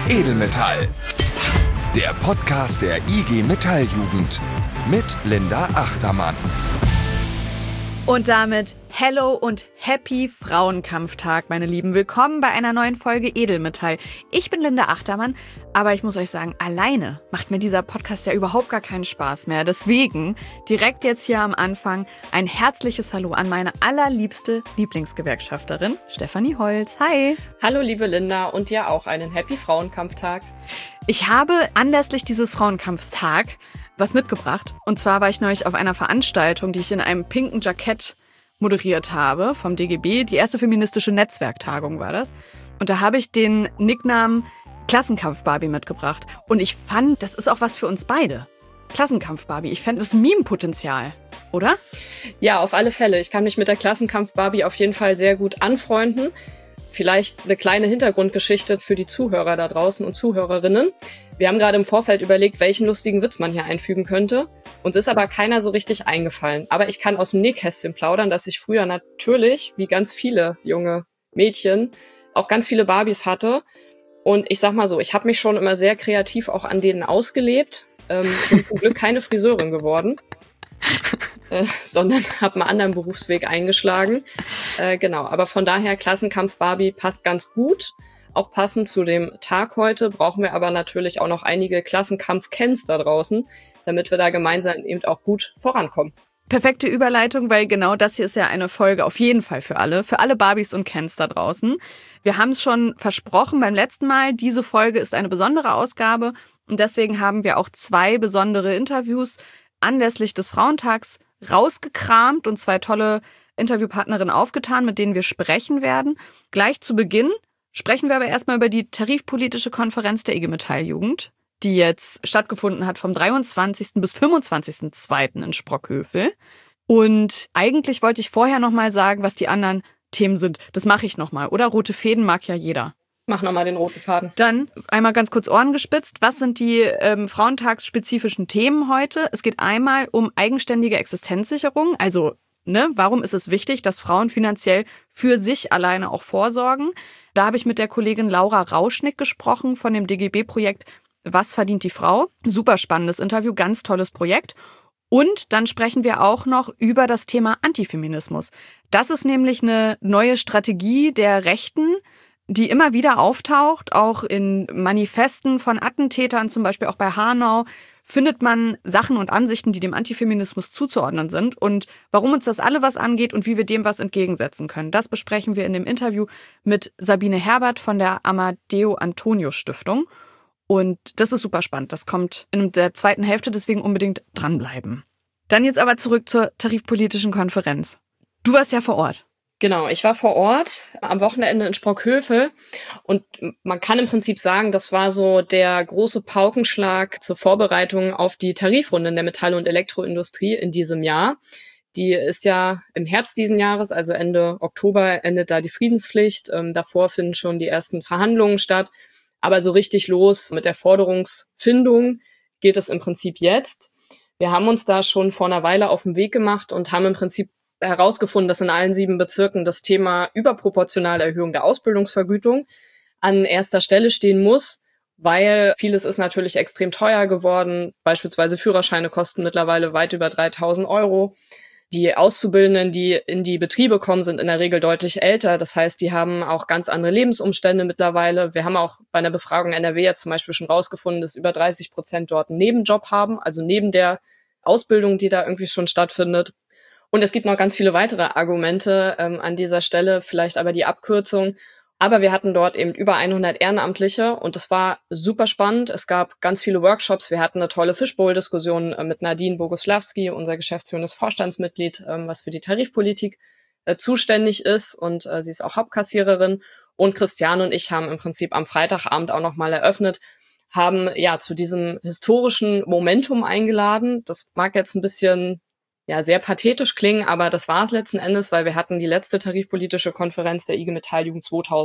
Edelmetall. Der Podcast der IG Metalljugend mit Linda Achtermann. Und damit Hello und Happy Frauenkampftag, meine Lieben. Willkommen bei einer neuen Folge Edelmetall. Ich bin Linda Achtermann, aber ich muss euch sagen, alleine macht mir dieser Podcast ja überhaupt gar keinen Spaß mehr. Deswegen direkt jetzt hier am Anfang ein herzliches Hallo an meine allerliebste Lieblingsgewerkschafterin, Stefanie Holz. Hi! Hallo liebe Linda und dir auch einen Happy Frauenkampftag. Ich habe anlässlich dieses Frauenkampftag was mitgebracht. Und zwar war ich neulich auf einer Veranstaltung, die ich in einem pinken Jackett moderiert habe vom DGB. Die erste feministische Netzwerktagung war das. Und da habe ich den Nicknamen Klassenkampf-Barbie mitgebracht. Und ich fand, das ist auch was für uns beide. Klassenkampf-Barbie. Ich fände das Meme-Potenzial, oder? Ja, auf alle Fälle. Ich kann mich mit der Klassenkampf-Barbie auf jeden Fall sehr gut anfreunden. Vielleicht eine kleine Hintergrundgeschichte für die Zuhörer da draußen und Zuhörerinnen. Wir haben gerade im Vorfeld überlegt, welchen lustigen Witz man hier einfügen könnte. Uns ist aber keiner so richtig eingefallen. Aber ich kann aus dem Nähkästchen plaudern, dass ich früher natürlich, wie ganz viele junge Mädchen, auch ganz viele Barbies hatte. Und ich sag mal so, ich habe mich schon immer sehr kreativ auch an denen ausgelebt. Bin zum Glück keine Friseurin geworden. Sondern habe einen anderen Berufsweg eingeschlagen. Genau, aber von daher Klassenkampf Barbie passt ganz gut. Auch passend zu dem Tag heute brauchen wir aber natürlich auch noch einige Klassenkampf-Cans da draußen, damit wir da gemeinsam eben auch gut vorankommen. Perfekte Überleitung, weil genau das hier ist ja eine Folge auf jeden Fall für alle Barbies und Cans da draußen. Wir haben es schon versprochen beim letzten Mal, diese Folge ist eine besondere Ausgabe und deswegen haben wir auch 2 besondere Interviews anlässlich des Frauentags rausgekramt und 2 tolle Interviewpartnerinnen aufgetan, mit denen wir sprechen werden. Gleich zu Beginn sprechen wir aber erstmal über die tarifpolitische Konferenz der IG Metalljugend, die jetzt stattgefunden hat vom 23. bis 25.02. in Sprockhövel. Und eigentlich wollte ich vorher nochmal sagen, was die anderen Themen sind. Das mache ich nochmal, oder? Rote Fäden mag ja jeder. Mach nochmal den roten Faden. Dann einmal ganz kurz Ohren gespitzt. Was sind die frauentagsspezifischen Themen heute? Es geht einmal um eigenständige Existenzsicherung. Also, warum ist es wichtig, dass Frauen finanziell für sich alleine auch vorsorgen? Da habe ich mit der Kollegin Laura Rauschnick gesprochen von dem DGB-Projekt Was verdient die Frau? Super spannendes Interview, ganz tolles Projekt. Und dann sprechen wir auch noch über das Thema Antifeminismus. Das ist nämlich eine neue Strategie der Rechten, die immer wieder auftaucht, auch in Manifesten von Attentätern, zum Beispiel auch bei Hanau, findet man Sachen und Ansichten, die dem Antifeminismus zuzuordnen sind und warum uns das alle was angeht und wie wir dem was entgegensetzen können. Das besprechen wir in dem Interview mit Sabine Herbert von der Amadeo Antonio Stiftung und das ist super spannend. Das kommt in der zweiten Hälfte, deswegen unbedingt dranbleiben. Dann jetzt aber zurück zur tarifpolitischen Konferenz. Du warst ja vor Ort. Genau, ich war vor Ort am Wochenende in Sprockhövel und man kann im Prinzip sagen, das war so der große Paukenschlag zur Vorbereitung auf die Tarifrunde in der Metall- und Elektroindustrie in diesem Jahr. Die ist ja im Herbst diesen Jahres, also Ende Oktober, endet da die Friedenspflicht. Davor finden schon die ersten Verhandlungen statt. Aber so richtig los mit der Forderungsfindung geht es im Prinzip jetzt. Wir haben uns da schon vor einer Weile auf den Weg gemacht und haben im Prinzip herausgefunden, dass in allen 7 Bezirken das Thema überproportionale Erhöhung der Ausbildungsvergütung an erster Stelle stehen muss, weil vieles ist natürlich extrem teuer geworden. Beispielsweise Führerscheine kosten mittlerweile weit über 3.000 €. Die Auszubildenden, die in die Betriebe kommen, sind in der Regel deutlich älter. Das heißt, die haben auch ganz andere Lebensumstände mittlerweile. Wir haben auch bei einer Befragung NRW ja zum Beispiel schon rausgefunden, dass über 30% dort einen Nebenjob haben, also neben der Ausbildung, die da irgendwie schon stattfindet. Und es gibt noch ganz viele weitere Argumente an dieser Stelle, vielleicht aber die Abkürzung. Aber wir hatten dort eben über 100 Ehrenamtliche und das war super spannend. Es gab ganz viele Workshops. Wir hatten eine tolle Fishbowl-Diskussion mit Nadine Boguslawski, unser geschäftsführendes Vorstandsmitglied, was für die Tarifpolitik zuständig ist und sie ist auch Hauptkassiererin. Und Christiane und ich haben im Prinzip am Freitagabend auch nochmal eröffnet, haben ja zu diesem historischen Momentum eingeladen. Das mag jetzt ein bisschen sehr pathetisch klingen, aber das war es letzten Endes, weil wir hatten die letzte tarifpolitische Konferenz der IG Metalljugend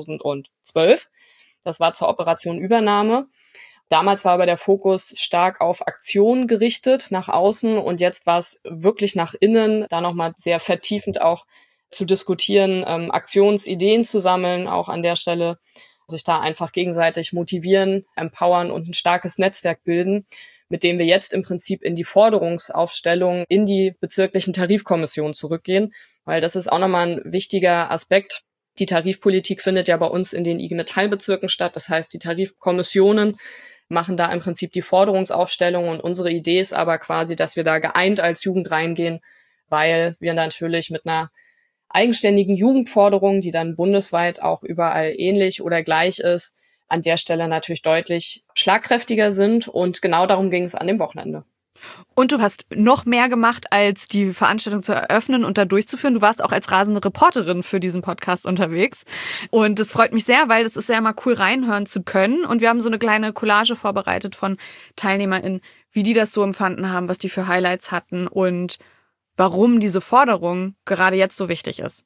2012. Das war zur Operation Übernahme. Damals war aber der Fokus stark auf Aktion gerichtet, nach außen, und jetzt war es wirklich nach innen, da nochmal sehr vertiefend auch zu diskutieren, Aktionsideen zu sammeln, auch an der Stelle. sich da einfach gegenseitig motivieren, empowern und ein starkes Netzwerk bilden, mit dem wir jetzt im Prinzip in die Forderungsaufstellung in die bezirklichen Tarifkommissionen zurückgehen, weil das ist auch nochmal ein wichtiger Aspekt. Die Tarifpolitik findet ja bei uns in den IG Metall-Bezirken statt. Das heißt, die Tarifkommissionen machen da im Prinzip die Forderungsaufstellung und unsere Idee ist aber quasi, dass wir da geeint als Jugend reingehen, weil wir natürlich mit einer eigenständigen Jugendforderung, die dann bundesweit auch überall ähnlich oder gleich ist, an der Stelle natürlich deutlich schlagkräftiger sind und genau darum ging es an dem Wochenende. Und du hast noch mehr gemacht, als die Veranstaltung zu eröffnen und da durchzuführen. Du warst auch als rasende Reporterin für diesen Podcast unterwegs. Und das freut mich sehr, weil es ist ja immer cool, reinhören zu können. Und wir haben so eine kleine Collage vorbereitet von TeilnehmerInnen, wie die das so empfunden haben, was die für Highlights hatten und warum diese Forderung gerade jetzt so wichtig ist.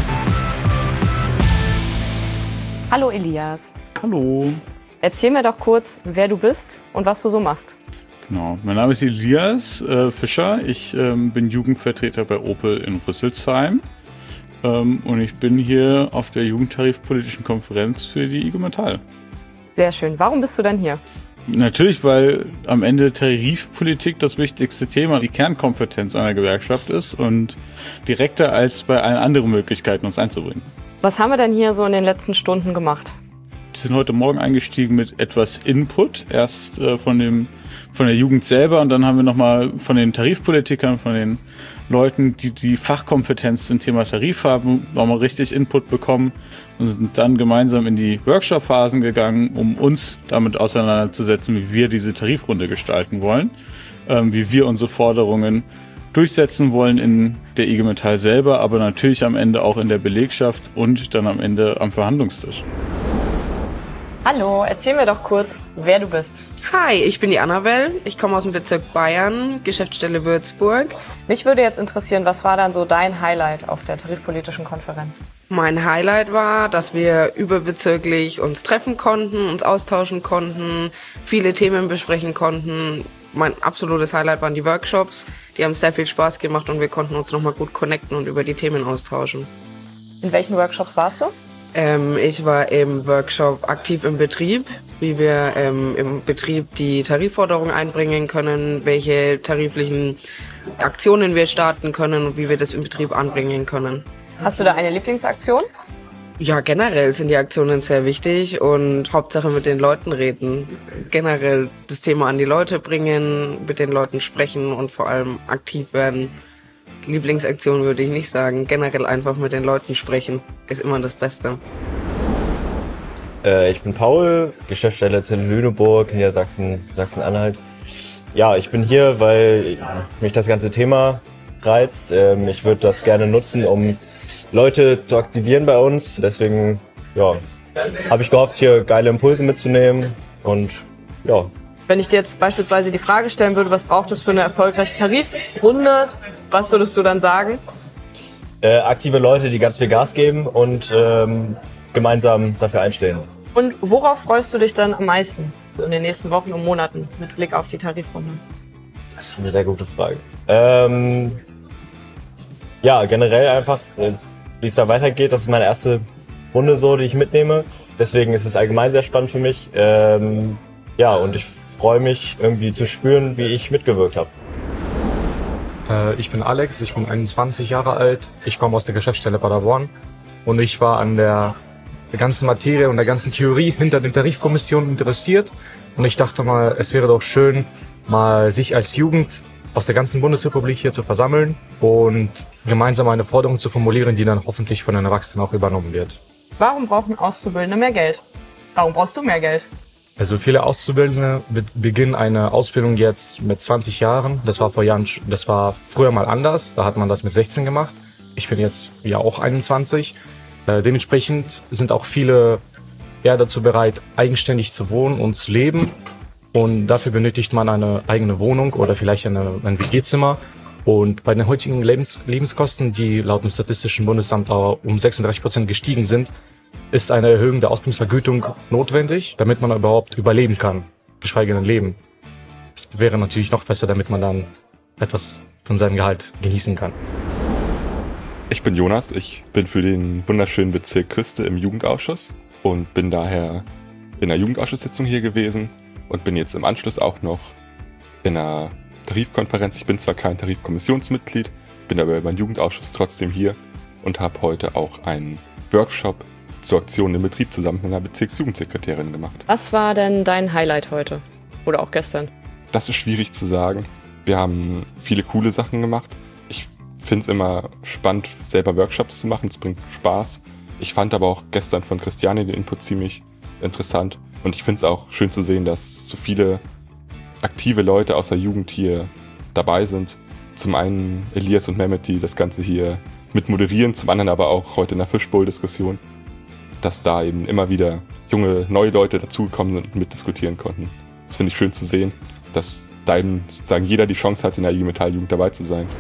Hallo Elias. Hallo. Erzähl mir doch kurz, wer du bist und was du so machst. Genau, mein Name ist Elias Fischer. Ich bin Jugendvertreter bei Opel in Rüsselsheim und ich bin hier auf der Jugendtarifpolitischen Konferenz für die IG Metall. Sehr schön. Warum bist du denn hier? Natürlich, weil am Ende Tarifpolitik das wichtigste Thema, die Kernkompetenz einer Gewerkschaft ist und direkter als bei allen anderen Möglichkeiten, uns einzubringen. Was haben wir denn hier so in den letzten Stunden gemacht? Wir sind heute Morgen eingestiegen mit etwas Input, erst von der Jugend selber und dann haben wir nochmal von den Tarifpolitikern, von den Leuten, die die Fachkompetenz zum Thema Tarif haben, nochmal richtig Input bekommen und sind dann gemeinsam in die Workshop-Phasen gegangen, um uns damit auseinanderzusetzen, wie wir diese Tarifrunde gestalten wollen, wie wir unsere Forderungen durchsetzen wollen in der IG Metall selber, aber natürlich am Ende auch in der Belegschaft und dann am Ende am Verhandlungstisch. Hallo, erzähl mir doch kurz, wer du bist. Hi, ich bin die Annabelle. Ich komme aus dem Bezirk Bayern, Geschäftsstelle Würzburg. Mich würde jetzt interessieren, was war dann so dein Highlight auf der tarifpolitischen Konferenz? Mein Highlight war, dass wir überbezirklich uns treffen konnten, uns austauschen konnten, viele Themen besprechen konnten. Mein absolutes Highlight waren die Workshops. Die haben sehr viel Spaß gemacht und wir konnten uns nochmal gut connecten und über die Themen austauschen. In welchen Workshops warst du? Ich war im Workshop aktiv im Betrieb, wie wir im Betrieb die Tarifforderung einbringen können, welche tariflichen Aktionen wir starten können und wie wir das im Betrieb anbringen können. Hast du da eine Lieblingsaktion? Ja, generell sind die Aktionen sehr wichtig und Hauptsache mit den Leuten reden. Generell das Thema an die Leute bringen, mit den Leuten sprechen und vor allem aktiv werden. Lieblingsaktion würde ich nicht sagen. Generell einfach mit den Leuten sprechen ist immer das Beste. Ich bin Paul, Geschäftsstelle Zelle-Lüneburg, Niedersachsen, Sachsen-Anhalt. Ja, ich bin hier, weil mich das ganze Thema reizt. Ich würde das gerne nutzen, um Leute zu aktivieren bei uns. Deswegen habe ich gehofft, hier geile Impulse mitzunehmen. Und ja. Wenn ich dir jetzt beispielsweise die Frage stellen würde, was braucht es für eine erfolgreiche Tarifrunde, was würdest du dann sagen? Aktive Leute, die ganz viel Gas geben und gemeinsam dafür einstehen. Und worauf freust du dich dann am meisten so in den nächsten Wochen und Monaten mit Blick auf die Tarifrunde? Das ist eine sehr gute Frage. Generell einfach, wie es da weitergeht. Das ist meine erste Runde so, die ich mitnehme. Deswegen ist es allgemein sehr spannend für mich. Und ich freue mich irgendwie zu spüren, wie ich mitgewirkt habe. Ich bin Alex, ich bin 21 Jahre alt. Ich komme aus der Geschäftsstelle Paderborn und ich war an der ganzen Materie und der ganzen Theorie hinter den Tarifkommissionen interessiert. Und ich dachte mal, es wäre doch schön, mal sich als Jugend aus der ganzen Bundesrepublik hier zu versammeln und gemeinsam eine Forderung zu formulieren, die dann hoffentlich von den Erwachsenen auch übernommen wird. Warum brauchen Auszubildende mehr Geld? Warum brauchst du mehr Geld? Also viele Auszubildende beginnen eine Ausbildung jetzt mit 20 Jahren. Das war früher mal anders. Da hat man das mit 16 gemacht. Ich bin jetzt ja auch 21. Dementsprechend sind auch viele eher dazu bereit, eigenständig zu wohnen und zu leben. Und dafür benötigt man eine eigene Wohnung oder vielleicht ein WG-Zimmer. Und bei den heutigen Lebenskosten, die laut dem Statistischen Bundesamt um 36% gestiegen sind, ist eine Erhöhung der Ausbildungsvergütung notwendig, damit man überhaupt überleben kann, geschweige denn leben. Es wäre natürlich noch besser, damit man dann etwas von seinem Gehalt genießen kann. Ich bin Jonas, ich bin für den wunderschönen Bezirk Küste im Jugendausschuss. und bin daher in der Jugendausschusssitzung hier gewesen und bin jetzt im Anschluss auch noch in einer Tarifkonferenz. Ich bin zwar kein Tarifkommissionsmitglied, bin aber über den Jugendausschuss trotzdem hier und habe heute auch einen Workshop zur Aktion im Betrieb zusammen mit einer Bezirksjugendsekretärin gemacht. Was war denn dein Highlight heute oder auch gestern? Das ist schwierig zu sagen. Wir haben viele coole Sachen gemacht. Ich finde es immer spannend, selber Workshops zu machen. Es bringt Spaß. Ich fand aber auch gestern von Christiane den Input ziemlich interessant. Und ich finde es auch schön zu sehen, dass so viele aktive Leute aus der Jugend hier dabei sind. Zum einen Elias und Mehmet, die das Ganze hier mit moderieren, zum anderen aber auch heute in der Fishbowl-Diskussion, dass da eben immer wieder junge, neue Leute dazugekommen sind und mitdiskutieren konnten. Das finde ich schön zu sehen, dass da eben sozusagen jeder die Chance hat, in der IG Metall-Jugend dabei zu sein.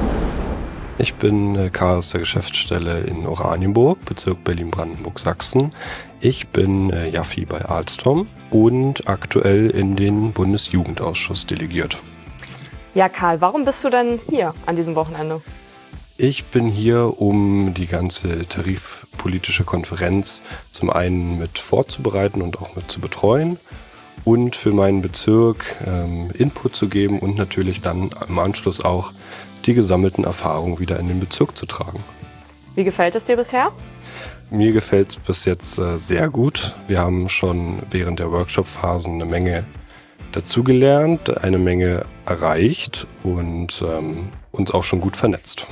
Ich bin Karl aus der Geschäftsstelle in Oranienburg, Bezirk Berlin-Brandenburg-Sachsen. Ich bin Jaffi bei Alstom und aktuell in den Bundesjugendausschuss delegiert. Ja, Karl, warum bist du denn hier an diesem Wochenende? Ich bin hier, um die ganze tarifpolitische Konferenz zum einen mit vorzubereiten und auch mit zu betreuen und für meinen Bezirk Input zu geben und natürlich dann im Anschluss auch die gesammelten Erfahrungen wieder in den Bezirk zu tragen. Wie gefällt es dir bisher? Mir gefällt es bis jetzt sehr gut. Wir haben schon während der Workshop-Phasen eine Menge dazugelernt, eine Menge erreicht und uns auch schon gut vernetzt.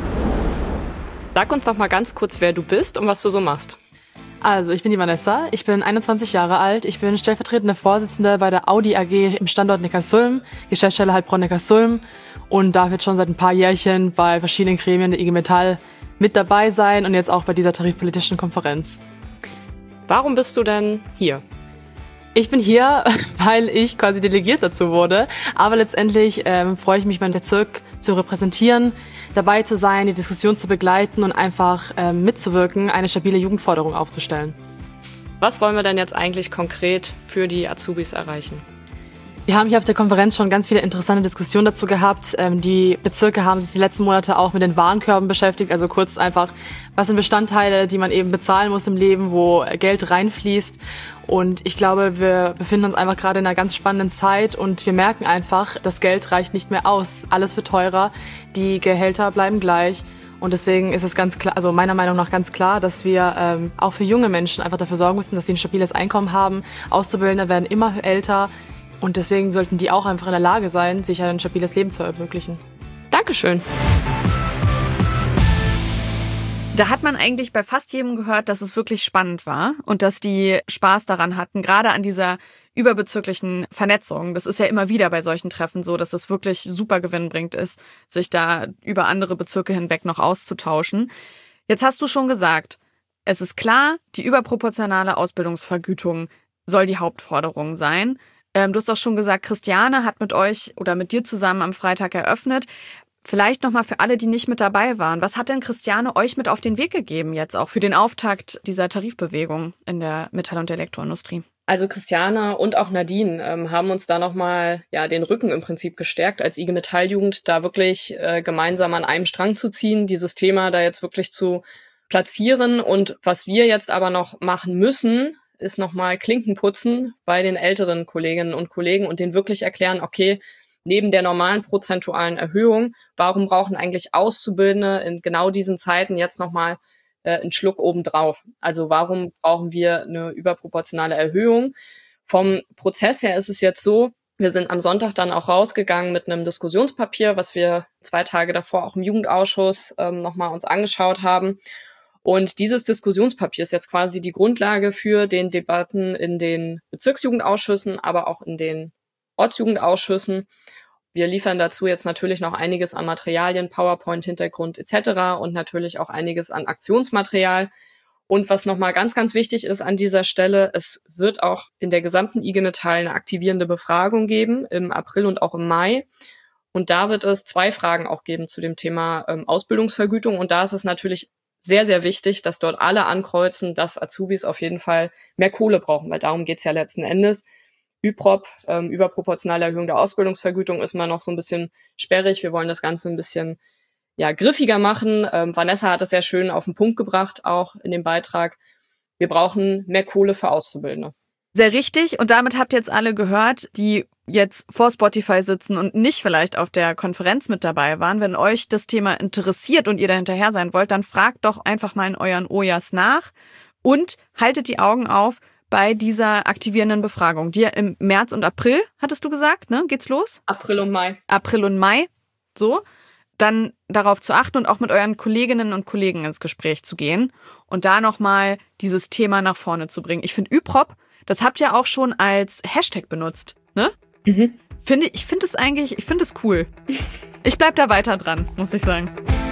Sag uns doch mal ganz kurz, wer du bist und was du so machst. Also, ich bin die Vanessa, ich bin 21 Jahre alt, ich bin stellvertretende Vorsitzende bei der Audi AG im Standort Neckarsulm, Geschäftsstelle Heilbronn-Neckarsulm und darf jetzt schon seit ein paar Jährchen bei verschiedenen Gremien der IG Metall mit dabei sein und jetzt auch bei dieser tarifpolitischen Konferenz. Warum bist du denn hier? Ich bin hier, weil ich quasi delegiert dazu wurde, aber letztendlich freue ich mich, meinen Bezirk zu repräsentieren, dabei zu sein, die Diskussion zu begleiten und einfach mitzuwirken, eine stabile Jugendforderung aufzustellen. Was wollen wir denn jetzt eigentlich konkret für die Azubis erreichen? Wir haben hier auf der Konferenz schon ganz viele interessante Diskussionen dazu gehabt. Die Bezirke haben sich die letzten Monate auch mit den Warenkörben beschäftigt. Also kurz einfach, was sind Bestandteile, die man eben bezahlen muss im Leben, wo Geld reinfließt. Und ich glaube, wir befinden uns einfach gerade in einer ganz spannenden Zeit und wir merken einfach, das Geld reicht nicht mehr aus. Alles wird teurer, die Gehälter bleiben gleich. Und deswegen ist es ganz klar, also meiner Meinung nach ganz klar, dass wir auch für junge Menschen einfach dafür sorgen müssen, dass sie ein stabiles Einkommen haben. Auszubildende werden immer älter. Und deswegen sollten die auch einfach in der Lage sein, sich ein stabiles Leben zu ermöglichen. Dankeschön. Da hat man eigentlich bei fast jedem gehört, dass es wirklich spannend war und dass die Spaß daran hatten, gerade an dieser überbezirklichen Vernetzung. Das ist ja immer wieder bei solchen Treffen so, dass es wirklich super gewinnbringend ist, sich da über andere Bezirke hinweg noch auszutauschen. Jetzt hast du schon gesagt, es ist klar, die überproportionale Ausbildungsvergütung soll die Hauptforderung sein. Du hast auch schon gesagt, Christiane hat mit euch oder mit dir zusammen am Freitag eröffnet. Vielleicht nochmal für alle, die nicht mit dabei waren. Was hat denn Christiane euch mit auf den Weg gegeben jetzt auch für den Auftakt dieser Tarifbewegung in der Metall- und Elektroindustrie? Also Christiane und auch Nadine haben uns da nochmal den Rücken im Prinzip gestärkt als IG Metall-Jugend, da wirklich gemeinsam an einem Strang zu ziehen, dieses Thema da jetzt wirklich zu platzieren. Und was wir jetzt aber noch machen müssen, ist nochmal Klinken putzen bei den älteren Kolleginnen und Kollegen und denen wirklich erklären, okay, neben der normalen prozentualen Erhöhung, warum brauchen eigentlich Auszubildende in genau diesen Zeiten jetzt nochmal einen Schluck obendrauf? Also warum brauchen wir eine überproportionale Erhöhung? Vom Prozess her ist es jetzt so, wir sind am Sonntag dann auch rausgegangen mit einem Diskussionspapier, was wir 2 Tage davor auch im Jugendausschuss nochmal uns angeschaut haben. Und dieses Diskussionspapier ist jetzt quasi die Grundlage für den Debatten in den Bezirksjugendausschüssen, aber auch in den Ortsjugendausschüssen. Wir liefern dazu jetzt natürlich noch einiges an Materialien, PowerPoint, Hintergrund etc. und natürlich auch einiges an Aktionsmaterial. Und was nochmal ganz, ganz wichtig ist an dieser Stelle, es wird auch in der gesamten IG Metall eine aktivierende Befragung geben, im April und auch im Mai. Und da wird es 2 Fragen auch geben zu dem Thema Ausbildungsvergütung. Und da ist es natürlich sehr, sehr wichtig, dass dort alle ankreuzen, dass Azubis auf jeden Fall mehr Kohle brauchen, weil darum geht's ja letzten Endes. ÜPROP, überproportionale Erhöhung der Ausbildungsvergütung, ist mal noch so ein bisschen sperrig. Wir wollen das Ganze ein bisschen griffiger machen. Vanessa hat das sehr schön auf den Punkt gebracht, auch in dem Beitrag. wir brauchen mehr Kohle für Auszubildende. Sehr richtig. Und damit habt ihr jetzt alle gehört, die jetzt vor Spotify sitzen und nicht vielleicht auf der Konferenz mit dabei waren. Wenn euch das Thema interessiert und ihr da hinterher sein wollt, dann fragt doch einfach mal in euren Ojas nach und haltet die Augen auf bei dieser aktivierenden Befragung, die ja im März und April, hattest du gesagt, ne? Geht's los? April und Mai. April und Mai, so. Dann darauf zu achten und auch mit euren Kolleginnen und Kollegen ins Gespräch zu gehen und da nochmal dieses Thema nach vorne zu bringen. Ich finde Üprop, das habt ihr auch schon als Hashtag benutzt, ne? Mhm. Ich finde es cool. Ich bleib da weiter dran, muss ich sagen.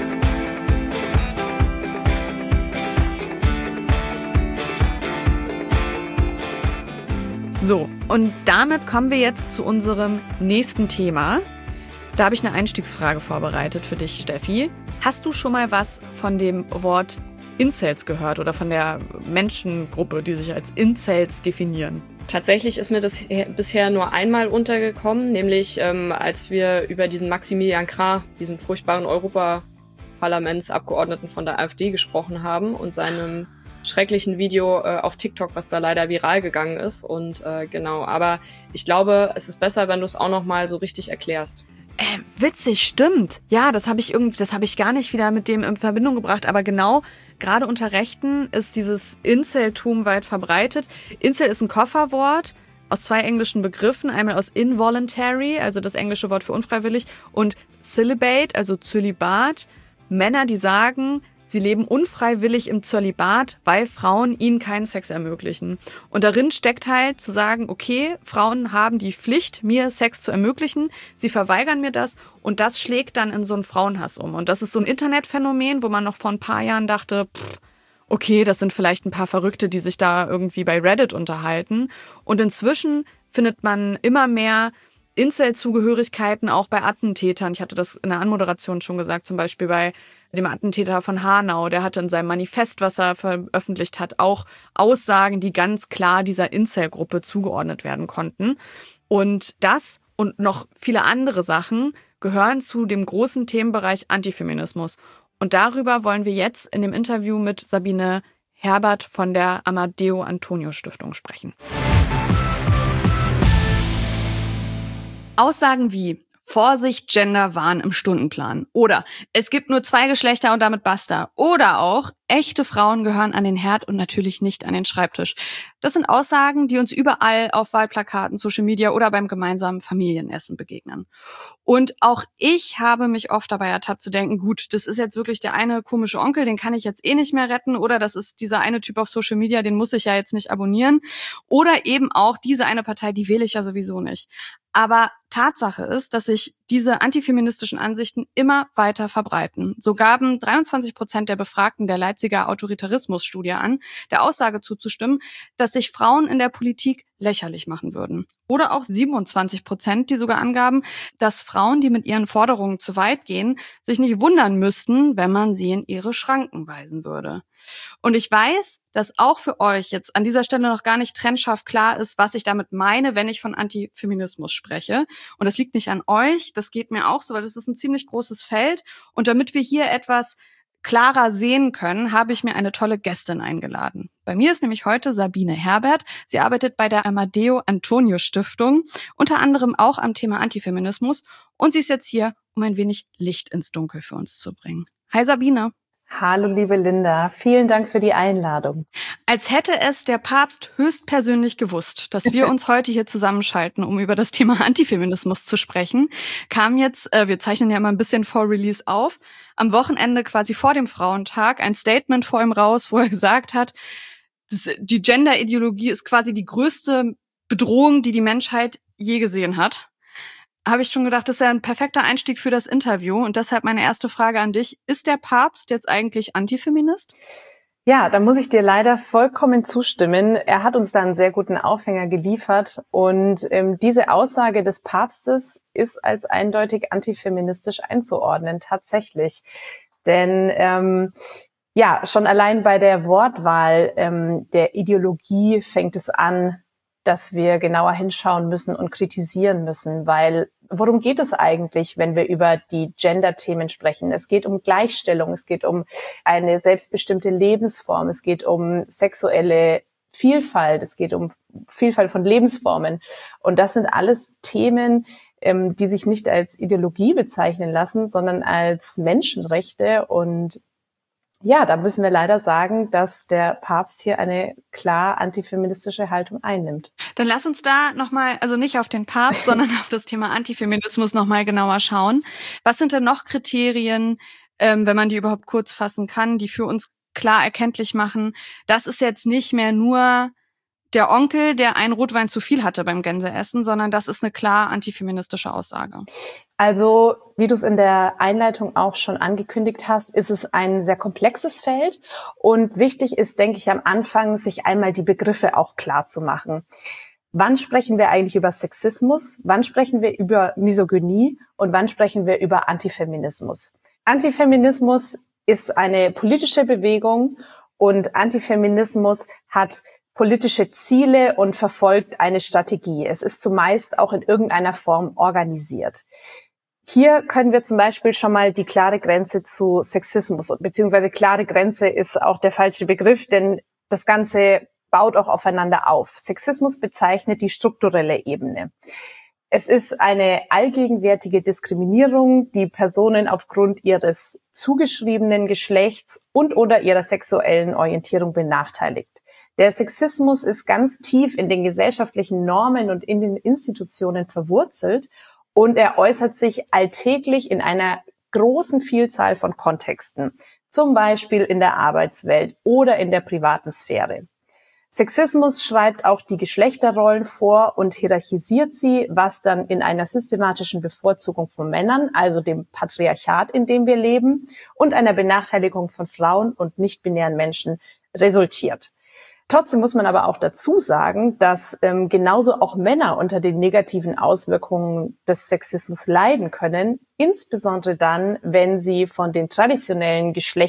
So, und damit kommen wir jetzt zu unserem nächsten Thema. Da habe ich eine Einstiegsfrage vorbereitet für dich, Steffi. Hast du schon mal was von dem Wort Incels gehört oder von der Menschengruppe, die sich als Incels definieren? Tatsächlich ist mir das bisher nur einmal untergekommen, nämlich als wir über diesen Maximilian Krah, diesen furchtbaren Europaparlamentsabgeordneten von der AfD gesprochen haben und seinem schrecklichen Video auf TikTok, was da leider viral gegangen ist. Und genau, aber ich glaube, es ist besser, wenn du es auch noch mal so richtig erklärst. Witzig, stimmt. Ja, das habe ich gar nicht wieder mit dem in Verbindung gebracht, aber genau, gerade unter Rechten ist dieses Incel-Tum weit verbreitet. Incel ist ein Kofferwort aus 2 englischen Begriffen, einmal aus involuntary, also das englische Wort für unfreiwillig, und celibate, also Zölibat. Männer, die sagen, sie leben unfreiwillig im Zölibat, weil Frauen ihnen keinen Sex ermöglichen. Und darin steckt halt zu sagen, okay, Frauen haben die Pflicht, mir Sex zu ermöglichen, sie verweigern mir das und das schlägt dann in so einen Frauenhass um. Und das ist so ein Internetphänomen, wo man noch vor ein paar Jahren dachte, okay, das sind vielleicht ein paar Verrückte, die sich da irgendwie bei Reddit unterhalten. Und inzwischen findet man immer mehr Incel-Zugehörigkeiten auch bei Attentätern. Ich hatte das in der Anmoderation schon gesagt, zum Beispiel bei dem Attentäter von Hanau. Der hatte in seinem Manifest, was er veröffentlicht hat, auch Aussagen, die ganz klar dieser Incel-Gruppe zugeordnet werden konnten. Und das und noch viele andere Sachen gehören zu dem großen Themenbereich Antifeminismus. Und darüber wollen wir jetzt in dem Interview mit Sabine Herbert von der Amadeo Antonio Stiftung sprechen. Aussagen wie Vorsicht, Genderwahn im Stundenplan oder es gibt nur 2 Geschlechter und damit basta oder auch echte Frauen gehören an den Herd und natürlich nicht an den Schreibtisch. Das sind Aussagen, die uns überall auf Wahlplakaten, Social Media oder beim gemeinsamen Familienessen begegnen. Und auch ich habe mich oft dabei ertappt zu denken, gut, das ist jetzt wirklich der eine komische Onkel, den kann ich jetzt eh nicht mehr retten oder das ist dieser eine Typ auf Social Media, den muss ich ja jetzt nicht abonnieren oder eben auch diese eine Partei, die wähle ich ja sowieso nicht. Aber Tatsache ist, dass sich diese antifeministischen Ansichten immer weiter verbreiten. So gaben 23% der Befragten der Leipziger Autoritarismus-Studie an, der Aussage zuzustimmen, dass sich Frauen in der Politik lächerlich machen würden. Oder auch 27%, die sogar angaben, dass Frauen, die mit ihren Forderungen zu weit gehen, sich nicht wundern müssten, wenn man sie in ihre Schranken weisen würde. Und ich weiß, dass auch für euch jetzt an dieser Stelle noch gar nicht trennscharf klar ist, was ich damit meine, wenn ich von Antifeminismus spreche. Und das liegt nicht an euch, das geht mir auch so, weil das ist ein ziemlich großes Feld. Und damit wir hier etwas klarer sehen können, habe ich mir eine tolle Gästin eingeladen. Bei mir ist nämlich heute Sabine Herbert. Sie arbeitet bei der Amadeo Antonio Stiftung, unter anderem auch am Thema Antifeminismus. Und sie ist jetzt hier, um ein wenig Licht ins Dunkel für uns zu bringen. Hi Sabine. Hallo liebe Linda, vielen Dank für die Einladung. Als hätte es der Papst höchstpersönlich gewusst, dass wir uns heute hier zusammenschalten, um über das Thema Antifeminismus zu sprechen, kam jetzt, wir zeichnen ja immer ein bisschen vor Release auf, am Wochenende quasi vor dem Frauentag ein Statement vor ihm raus, wo er gesagt hat, die Gender-Ideologie ist quasi die größte Bedrohung, die die Menschheit je gesehen hat. Habe ich schon gedacht, das ist ja ein perfekter Einstieg für das Interview. Und deshalb meine erste Frage an dich. Ist der Papst jetzt eigentlich Antifeminist? Ja, da muss ich dir leider vollkommen zustimmen. Er hat uns da einen sehr guten Aufhänger geliefert. Und diese Aussage des Papstes ist als eindeutig antifeministisch einzuordnen, tatsächlich. Denn ja, schon allein bei der Wortwahl der Ideologie fängt es an, dass wir genauer hinschauen müssen und kritisieren müssen, weil worum geht es eigentlich, wenn wir über die Gender-Themen sprechen? Es geht um Gleichstellung, es geht um eine selbstbestimmte Lebensform, es geht um sexuelle Vielfalt, es geht um Vielfalt von Lebensformen. Und das sind alles Themen, die sich nicht als Ideologie bezeichnen lassen, sondern als Menschenrechte. Und ja, da müssen wir leider sagen, dass der Papst hier eine klar antifeministische Haltung einnimmt. Dann lass uns da nochmal, also nicht auf den Papst, sondern auf das Thema Antifeminismus nochmal genauer schauen. Was sind denn noch Kriterien, wenn man die überhaupt kurz fassen kann, die für uns klar erkenntlich machen, das ist jetzt nicht mehr nur der Onkel, der einen Rotwein zu viel hatte beim Gänseessen, sondern das ist eine klar antifeministische Aussage? Also, wie du es in der Einleitung auch schon angekündigt hast, ist es ein sehr komplexes Feld. Und wichtig ist, denke ich, am Anfang, sich einmal die Begriffe auch klar zu machen. Wann sprechen wir eigentlich über Sexismus? Wann sprechen wir über Misogynie? Und wann sprechen wir über Antifeminismus? Antifeminismus ist eine politische Bewegung und Antifeminismus hat politische Ziele und verfolgt eine Strategie. Es ist zumeist auch in irgendeiner Form organisiert. Hier können wir zum Beispiel schon mal die klare Grenze zu Sexismus, beziehungsweise klare Grenze ist auch der falsche Begriff, denn das Ganze baut auch aufeinander auf. Sexismus bezeichnet die strukturelle Ebene. Es ist eine allgegenwärtige Diskriminierung, die Personen aufgrund ihres zugeschriebenen Geschlechts und/oder ihrer sexuellen Orientierung benachteiligt. Der Sexismus ist ganz tief in den gesellschaftlichen Normen und in den Institutionen verwurzelt und er äußert sich alltäglich in einer großen Vielzahl von Kontexten, zum Beispiel in der Arbeitswelt oder in der privaten Sphäre. Sexismus schreibt auch die Geschlechterrollen vor und hierarchisiert sie, was dann in einer systematischen Bevorzugung von Männern, also dem Patriarchat, in dem wir leben, und einer Benachteiligung von Frauen und nicht-binären Menschen resultiert. Trotzdem muss man aber auch dazu sagen, dass genauso auch Männer unter den negativen Auswirkungen des Sexismus leiden können, insbesondere dann, wenn sie von den traditionellen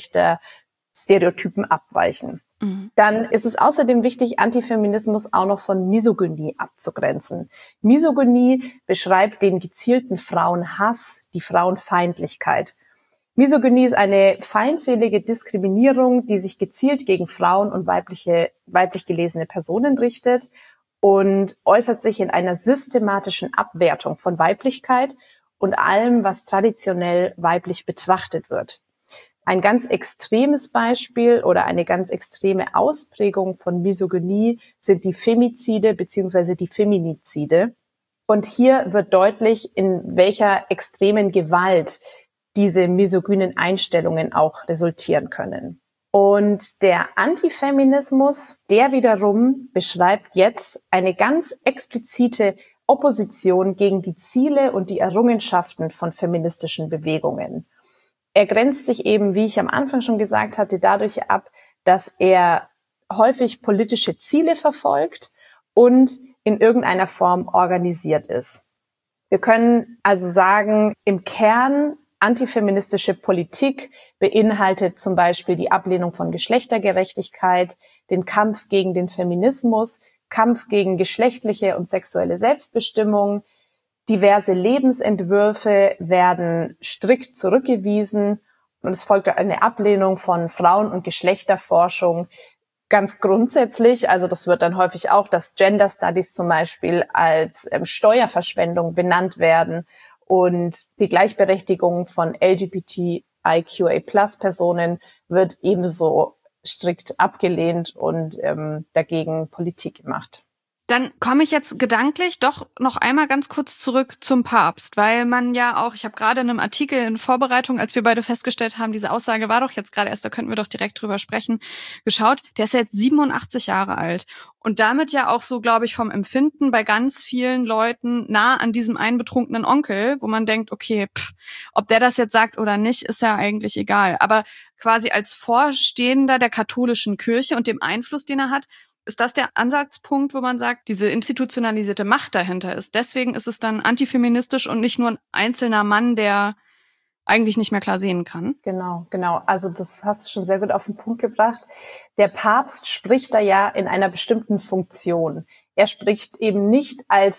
Geschlechterstereotypen abweichen. Dann ist es außerdem wichtig, Antifeminismus auch noch von Misogynie abzugrenzen. Misogynie beschreibt den gezielten Frauenhass, die Frauenfeindlichkeit. Misogynie ist eine feindselige Diskriminierung, die sich gezielt gegen Frauen und weiblich gelesene Personen richtet und äußert sich in einer systematischen Abwertung von Weiblichkeit und allem, was traditionell weiblich betrachtet wird. Ein ganz extremes Beispiel oder eine ganz extreme Ausprägung von Misogynie sind die Femizide bzw. die Feminizide. Und hier wird deutlich, in welcher extremen Gewalt diese misogynen Einstellungen auch resultieren können. Und der Antifeminismus, der wiederum beschreibt jetzt eine ganz explizite Opposition gegen die Ziele und die Errungenschaften von feministischen Bewegungen. Er grenzt sich eben, wie ich am Anfang schon gesagt hatte, dadurch ab, dass er häufig politische Ziele verfolgt und in irgendeiner Form organisiert ist. Wir können also sagen, im Kern antifeministische Politik beinhaltet zum Beispiel die Ablehnung von Geschlechtergerechtigkeit, den Kampf gegen den Feminismus, Kampf gegen geschlechtliche und sexuelle Selbstbestimmung. Diverse Lebensentwürfe werden strikt zurückgewiesen und es folgt eine Ablehnung von Frauen- und Geschlechterforschung ganz grundsätzlich. Also das wird dann häufig auch, dass Gender Studies zum Beispiel als Steuerverschwendung benannt werden und die Gleichberechtigung von LGBTIQA+-Personen wird ebenso strikt abgelehnt und dagegen Politik gemacht. Dann komme ich jetzt gedanklich doch noch einmal ganz kurz zurück zum Papst, weil man ja auch, ich habe gerade in einem Artikel in Vorbereitung, als wir beide festgestellt haben, diese Aussage war doch jetzt gerade erst, da könnten wir doch direkt drüber sprechen, geschaut, der ist ja jetzt 87 Jahre alt und damit ja auch so, glaube ich, vom Empfinden bei ganz vielen Leuten nah an diesem einen betrunkenen Onkel, wo man denkt, okay, ob der das jetzt sagt oder nicht, ist ja eigentlich egal, aber quasi als Vorstehender der katholischen Kirche und dem Einfluss, den er hat, ist das der Ansatzpunkt, wo man sagt, diese institutionalisierte Macht dahinter ist? Deswegen ist es dann antifeministisch und nicht nur ein einzelner Mann, der eigentlich nicht mehr klar sehen kann? Genau. Also das hast du schon sehr gut auf den Punkt gebracht. Der Papst spricht da ja in einer bestimmten Funktion. Er spricht eben nicht als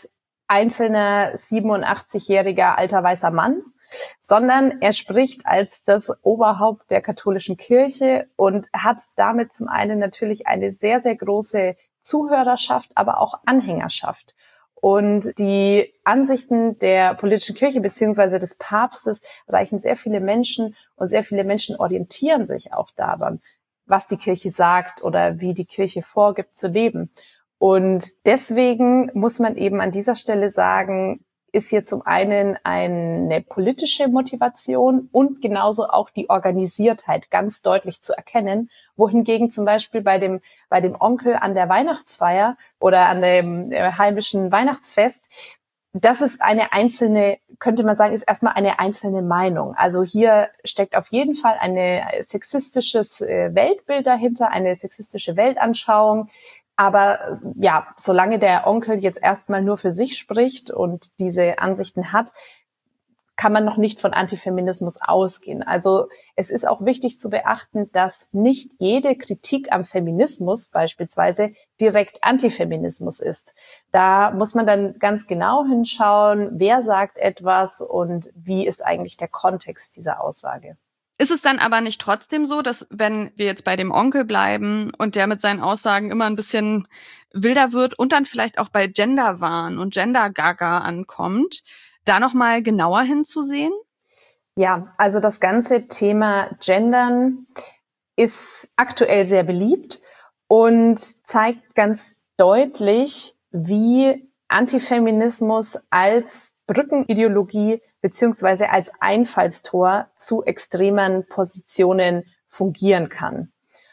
einzelner 87-jähriger alter weißer Mann, sondern er spricht als das Oberhaupt der katholischen Kirche und hat damit zum einen natürlich eine sehr, sehr große Zuhörerschaft, aber auch Anhängerschaft. Und die Ansichten der politischen Kirche beziehungsweise des Papstes erreichen sehr viele Menschen und sehr viele Menschen orientieren sich auch daran, was die Kirche sagt oder wie die Kirche vorgibt zu leben. Und deswegen muss man eben an dieser Stelle sagen, ist hier zum einen eine politische Motivation und genauso auch die Organisiertheit ganz deutlich zu erkennen, wohingegen zum Beispiel bei dem Onkel an der Weihnachtsfeier oder an dem heimischen Weihnachtsfest, das ist eine einzelne, könnte man sagen, ist erstmal eine einzelne Meinung. Also hier steckt auf jeden Fall ein sexistisches Weltbild dahinter, eine sexistische Weltanschauung. Aber ja, solange der Onkel jetzt erstmal nur für sich spricht und diese Ansichten hat, kann man noch nicht von Antifeminismus ausgehen. Also es ist auch wichtig zu beachten, dass nicht jede Kritik am Feminismus beispielsweise direkt Antifeminismus ist. Da muss man dann ganz genau hinschauen, wer sagt etwas und wie ist eigentlich der Kontext dieser Aussage. Ist es dann aber nicht trotzdem so, dass wenn wir jetzt bei dem Onkel bleiben und der mit seinen Aussagen immer ein bisschen wilder wird und dann vielleicht auch bei Genderwahn und Gender-Gaga ankommt, da nochmal genauer hinzusehen? Ja, also das ganze Thema Gendern ist aktuell sehr beliebt und zeigt ganz deutlich, wie Antifeminismus als Brückenideologie beziehungsweise als Einfallstor zu extremen Positionen fungieren kann.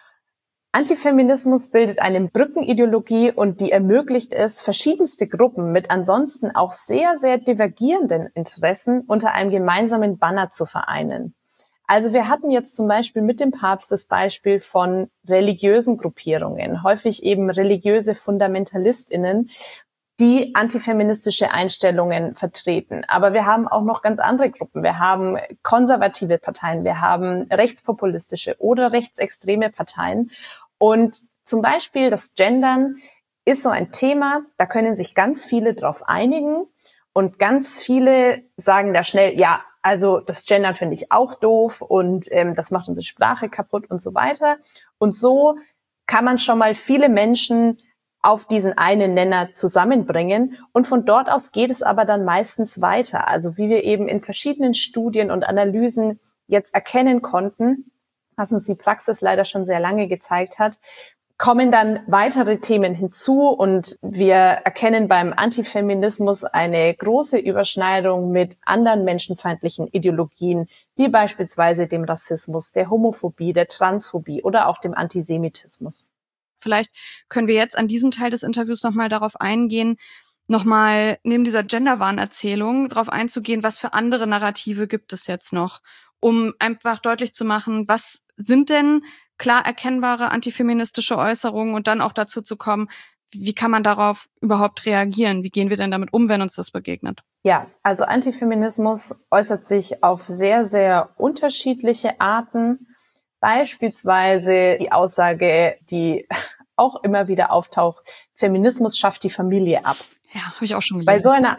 Antifeminismus bildet eine Brückenideologie und die ermöglicht es, verschiedenste Gruppen mit ansonsten auch sehr, sehr divergierenden Interessen unter einem gemeinsamen Banner zu vereinen. Also wir hatten jetzt zum Beispiel mit dem Papst das Beispiel von religiösen Gruppierungen, häufig eben religiöse FundamentalistInnen, die antifeministische Einstellungen vertreten. Aber wir haben auch noch ganz andere Gruppen. Wir haben konservative Parteien, wir haben rechtspopulistische oder rechtsextreme Parteien. Und zum Beispiel das Gendern ist so ein Thema, da können sich ganz viele drauf einigen und ganz viele sagen da schnell, ja, also das Gendern finde ich auch doof und das macht unsere Sprache kaputt und so weiter. Und so kann man schon mal viele Menschen auf diesen einen Nenner zusammenbringen. Und von dort aus geht es aber dann meistens weiter. Also wie wir eben in verschiedenen Studien und Analysen jetzt erkennen konnten, was uns die Praxis leider schon sehr lange gezeigt hat, kommen dann weitere Themen hinzu und wir erkennen beim Antifeminismus eine große Überschneidung mit anderen menschenfeindlichen Ideologien, wie beispielsweise dem Rassismus, der Homophobie, der Transphobie oder auch dem Antisemitismus. Vielleicht können wir jetzt an diesem Teil des Interviews nochmal darauf eingehen, nochmal neben dieser Genderwahn-Erzählung darauf einzugehen, was für andere Narrative gibt es jetzt noch, um einfach deutlich zu machen, was sind denn klar erkennbare antifeministische Äußerungen und dann auch dazu zu kommen, wie kann man darauf überhaupt reagieren? Wie gehen wir denn damit um, wenn uns das begegnet? Ja, also Antifeminismus äußert sich auf sehr, sehr unterschiedliche Arten. Beispielsweise die Aussage, die auch immer wieder auftaucht, Feminismus schafft die Familie ab. Ja, habe ich auch schon gelesen. Bei so einer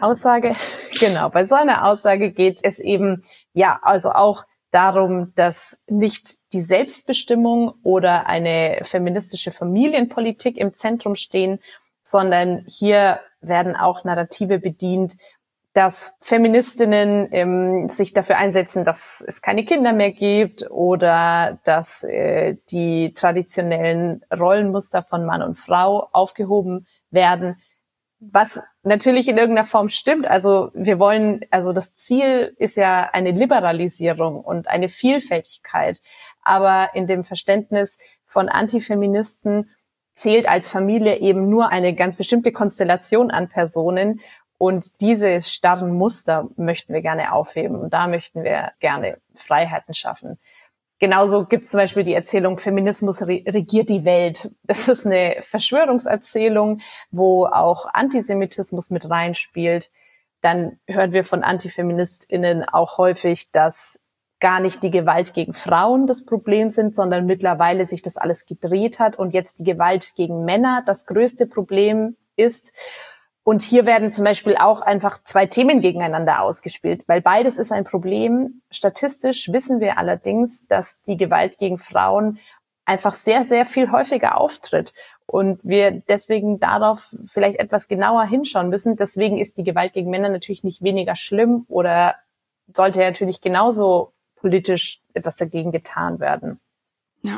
Aussage geht es eben, ja, also auch darum, dass nicht die Selbstbestimmung oder eine feministische Familienpolitik im Zentrum stehen, sondern hier werden auch Narrative bedient, dass Feministinnen sich dafür einsetzen, dass es keine Kinder mehr gibt oder dass die traditionellen Rollenmuster von Mann und Frau aufgehoben werden, was natürlich in irgendeiner Form stimmt. Also das Ziel ist ja eine Liberalisierung und eine Vielfältigkeit. Aber in dem Verständnis von Antifeministen zählt als Familie eben nur eine ganz bestimmte Konstellation an Personen. Und diese starren Muster möchten wir gerne aufheben. Und da möchten wir gerne Freiheiten schaffen. Genauso gibt es zum Beispiel die Erzählung, Feminismus regiert die Welt. Das ist eine Verschwörungserzählung, wo auch Antisemitismus mit reinspielt. Dann hören wir von AntifeministInnen auch häufig, dass gar nicht die Gewalt gegen Frauen das Problem sind, sondern mittlerweile sich das alles gedreht hat und jetzt die Gewalt gegen Männer das größte Problem ist. Und hier werden zum Beispiel auch einfach 2 Themen gegeneinander ausgespielt, weil beides ist ein Problem. Statistisch wissen wir allerdings, dass die Gewalt gegen Frauen einfach sehr, sehr viel häufiger auftritt und wir deswegen darauf vielleicht etwas genauer hinschauen müssen. Deswegen ist die Gewalt gegen Männer natürlich nicht weniger schlimm oder sollte natürlich genauso politisch etwas dagegen getan werden. Ja.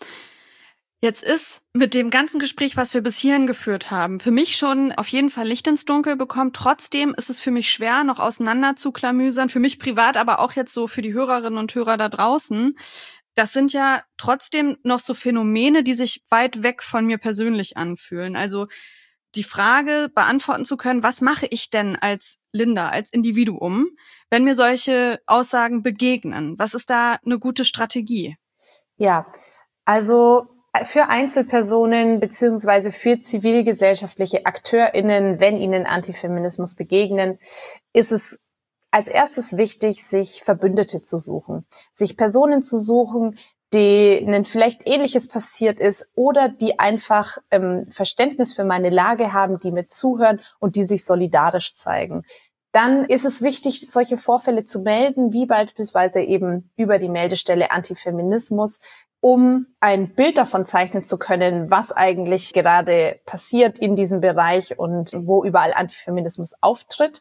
Jetzt ist mit dem ganzen Gespräch, was wir bis hierhin geführt haben, für mich schon auf jeden Fall Licht ins Dunkel bekommen. Trotzdem ist es für mich schwer, noch auseinander zu klamüsern. Für mich privat, aber auch jetzt so für die Hörerinnen und Hörer da draußen. Das sind ja trotzdem noch so Phänomene, die sich weit weg von mir persönlich anfühlen. Also die Frage beantworten zu können, was mache ich denn als Linda, als Individuum, wenn mir solche Aussagen begegnen? Was ist da eine gute Strategie? Ja, also für Einzelpersonen beziehungsweise für zivilgesellschaftliche AkteurInnen, wenn ihnen Antifeminismus begegnen, ist es als erstes wichtig, sich Verbündete zu suchen, sich Personen zu suchen, denen vielleicht Ähnliches passiert ist oder die einfach Verständnis für meine Lage haben, die mir zuhören und die sich solidarisch zeigen. Dann ist es wichtig, solche Vorfälle zu melden, wie beispielsweise eben über die Meldestelle Antifeminismus, um ein Bild davon zeichnen zu können, was eigentlich gerade passiert in diesem Bereich und wo überall Antifeminismus auftritt.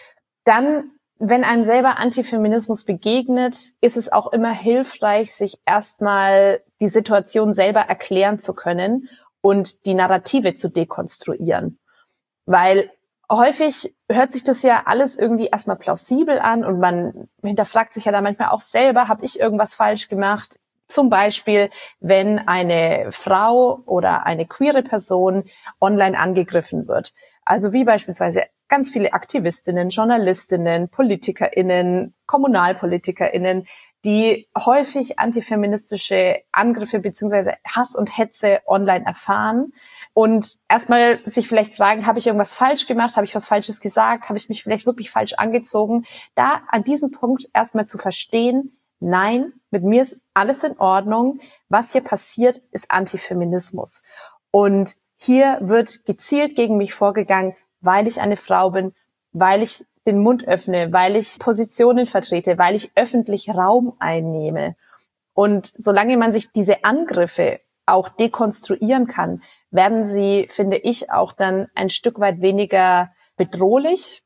Dann, wenn einem selber Antifeminismus begegnet, ist es auch immer hilfreich, sich erstmal die Situation selber erklären zu können und die Narrative zu dekonstruieren. Weil häufig hört sich das ja alles irgendwie erstmal plausibel an und man hinterfragt sich ja dann manchmal auch selber, habe ich irgendwas falsch gemacht? Zum Beispiel, wenn eine Frau oder eine queere Person online angegriffen wird. Also wie beispielsweise ganz viele Aktivistinnen, Journalistinnen, PolitikerInnen, KommunalpolitikerInnen, die häufig antifeministische Angriffe bzw. Hass und Hetze online erfahren und erstmal sich vielleicht fragen, habe ich irgendwas falsch gemacht, habe ich was Falsches gesagt, habe ich mich vielleicht wirklich falsch angezogen? Da an diesem Punkt erstmal zu verstehen, nein, mit mir ist alles in Ordnung. Was hier passiert, ist Antifeminismus. Und hier wird gezielt gegen mich vorgegangen, weil ich eine Frau bin, weil ich den Mund öffne, weil ich Positionen vertrete, weil ich öffentlich Raum einnehme. Und solange man sich diese Angriffe auch dekonstruieren kann, werden sie, finde ich, auch dann ein Stück weit weniger bedrohlich.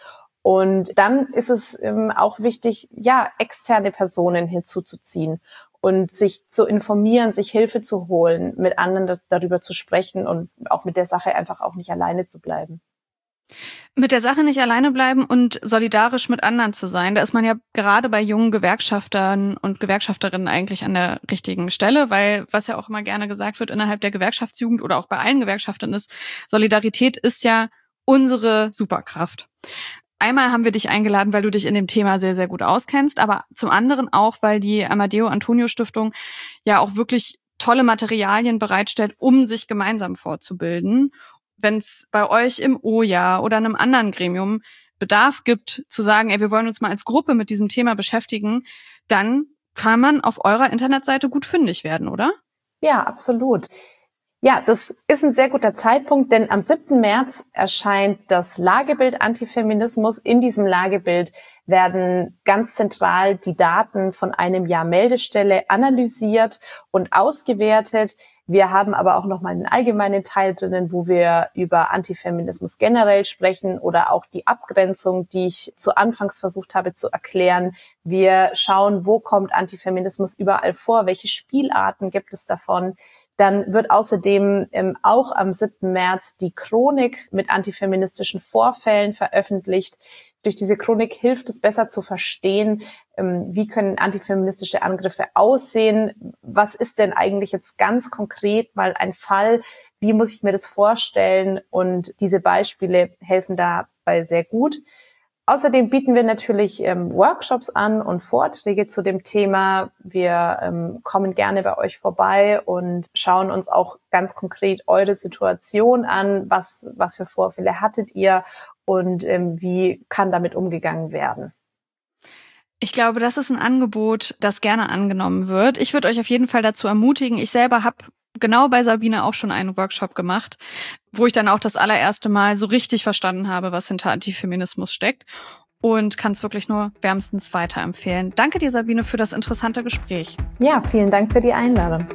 Und dann ist es auch wichtig, ja, externe Personen hinzuzuziehen und sich zu informieren, sich Hilfe zu holen, mit anderen darüber zu sprechen und auch mit der Sache einfach auch nicht alleine zu bleiben. Mit der Sache nicht alleine bleiben und solidarisch mit anderen zu sein, da ist man ja gerade bei jungen Gewerkschaftern und Gewerkschafterinnen eigentlich an der richtigen Stelle, weil, was ja auch immer gerne gesagt wird innerhalb der Gewerkschaftsjugend oder auch bei allen Gewerkschaftern ist, Solidarität ist ja unsere Superkraft. Einmal haben wir dich eingeladen, weil du dich in dem Thema sehr, sehr gut auskennst, aber zum anderen auch, weil die Amadeo Antonio Stiftung ja auch wirklich tolle Materialien bereitstellt, um sich gemeinsam fortzubilden. Wenn es bei euch im OJA oder einem anderen Gremium Bedarf gibt, zu sagen, ey, wir wollen uns mal als Gruppe mit diesem Thema beschäftigen, dann kann man auf eurer Internetseite gut fündig werden, oder? Ja, absolut. Ja, das ist ein sehr guter Zeitpunkt, denn am 7. März erscheint das Lagebild Antifeminismus. In diesem Lagebild werden ganz zentral die Daten von einem Jahr Meldestelle analysiert und ausgewertet. Wir haben aber auch nochmal einen allgemeinen Teil drinnen, wo wir über Antifeminismus generell sprechen oder auch die Abgrenzung, die ich zu Anfangs versucht habe zu erklären. Wir schauen, wo kommt Antifeminismus überall vor, welche Spielarten gibt es davon. Dann wird außerdem auch am 7. März die Chronik mit antifeministischen Vorfällen veröffentlicht. Durch diese Chronik hilft es besser zu verstehen, wie können antifeministische Angriffe aussehen? Was ist denn eigentlich jetzt ganz konkret mal ein Fall? Wie muss ich mir das vorstellen? Und diese Beispiele helfen dabei sehr gut. Außerdem bieten wir natürlich Workshops an und Vorträge zu dem Thema. Wir kommen gerne bei euch vorbei und schauen uns auch ganz konkret eure Situation an. Was für Vorfälle hattet ihr und wie kann damit umgegangen werden? Ich glaube, das ist ein Angebot, das gerne angenommen wird. Ich würde euch auf jeden Fall dazu ermutigen. Ich selber habe genau bei Sabine auch schon einen Workshop gemacht, wo ich dann auch das allererste Mal so richtig verstanden habe, was hinter Antifeminismus steckt. Und kann es wirklich nur wärmstens weiterempfehlen. Danke dir, Sabine, für das interessante Gespräch. Ja, vielen Dank für die Einladung.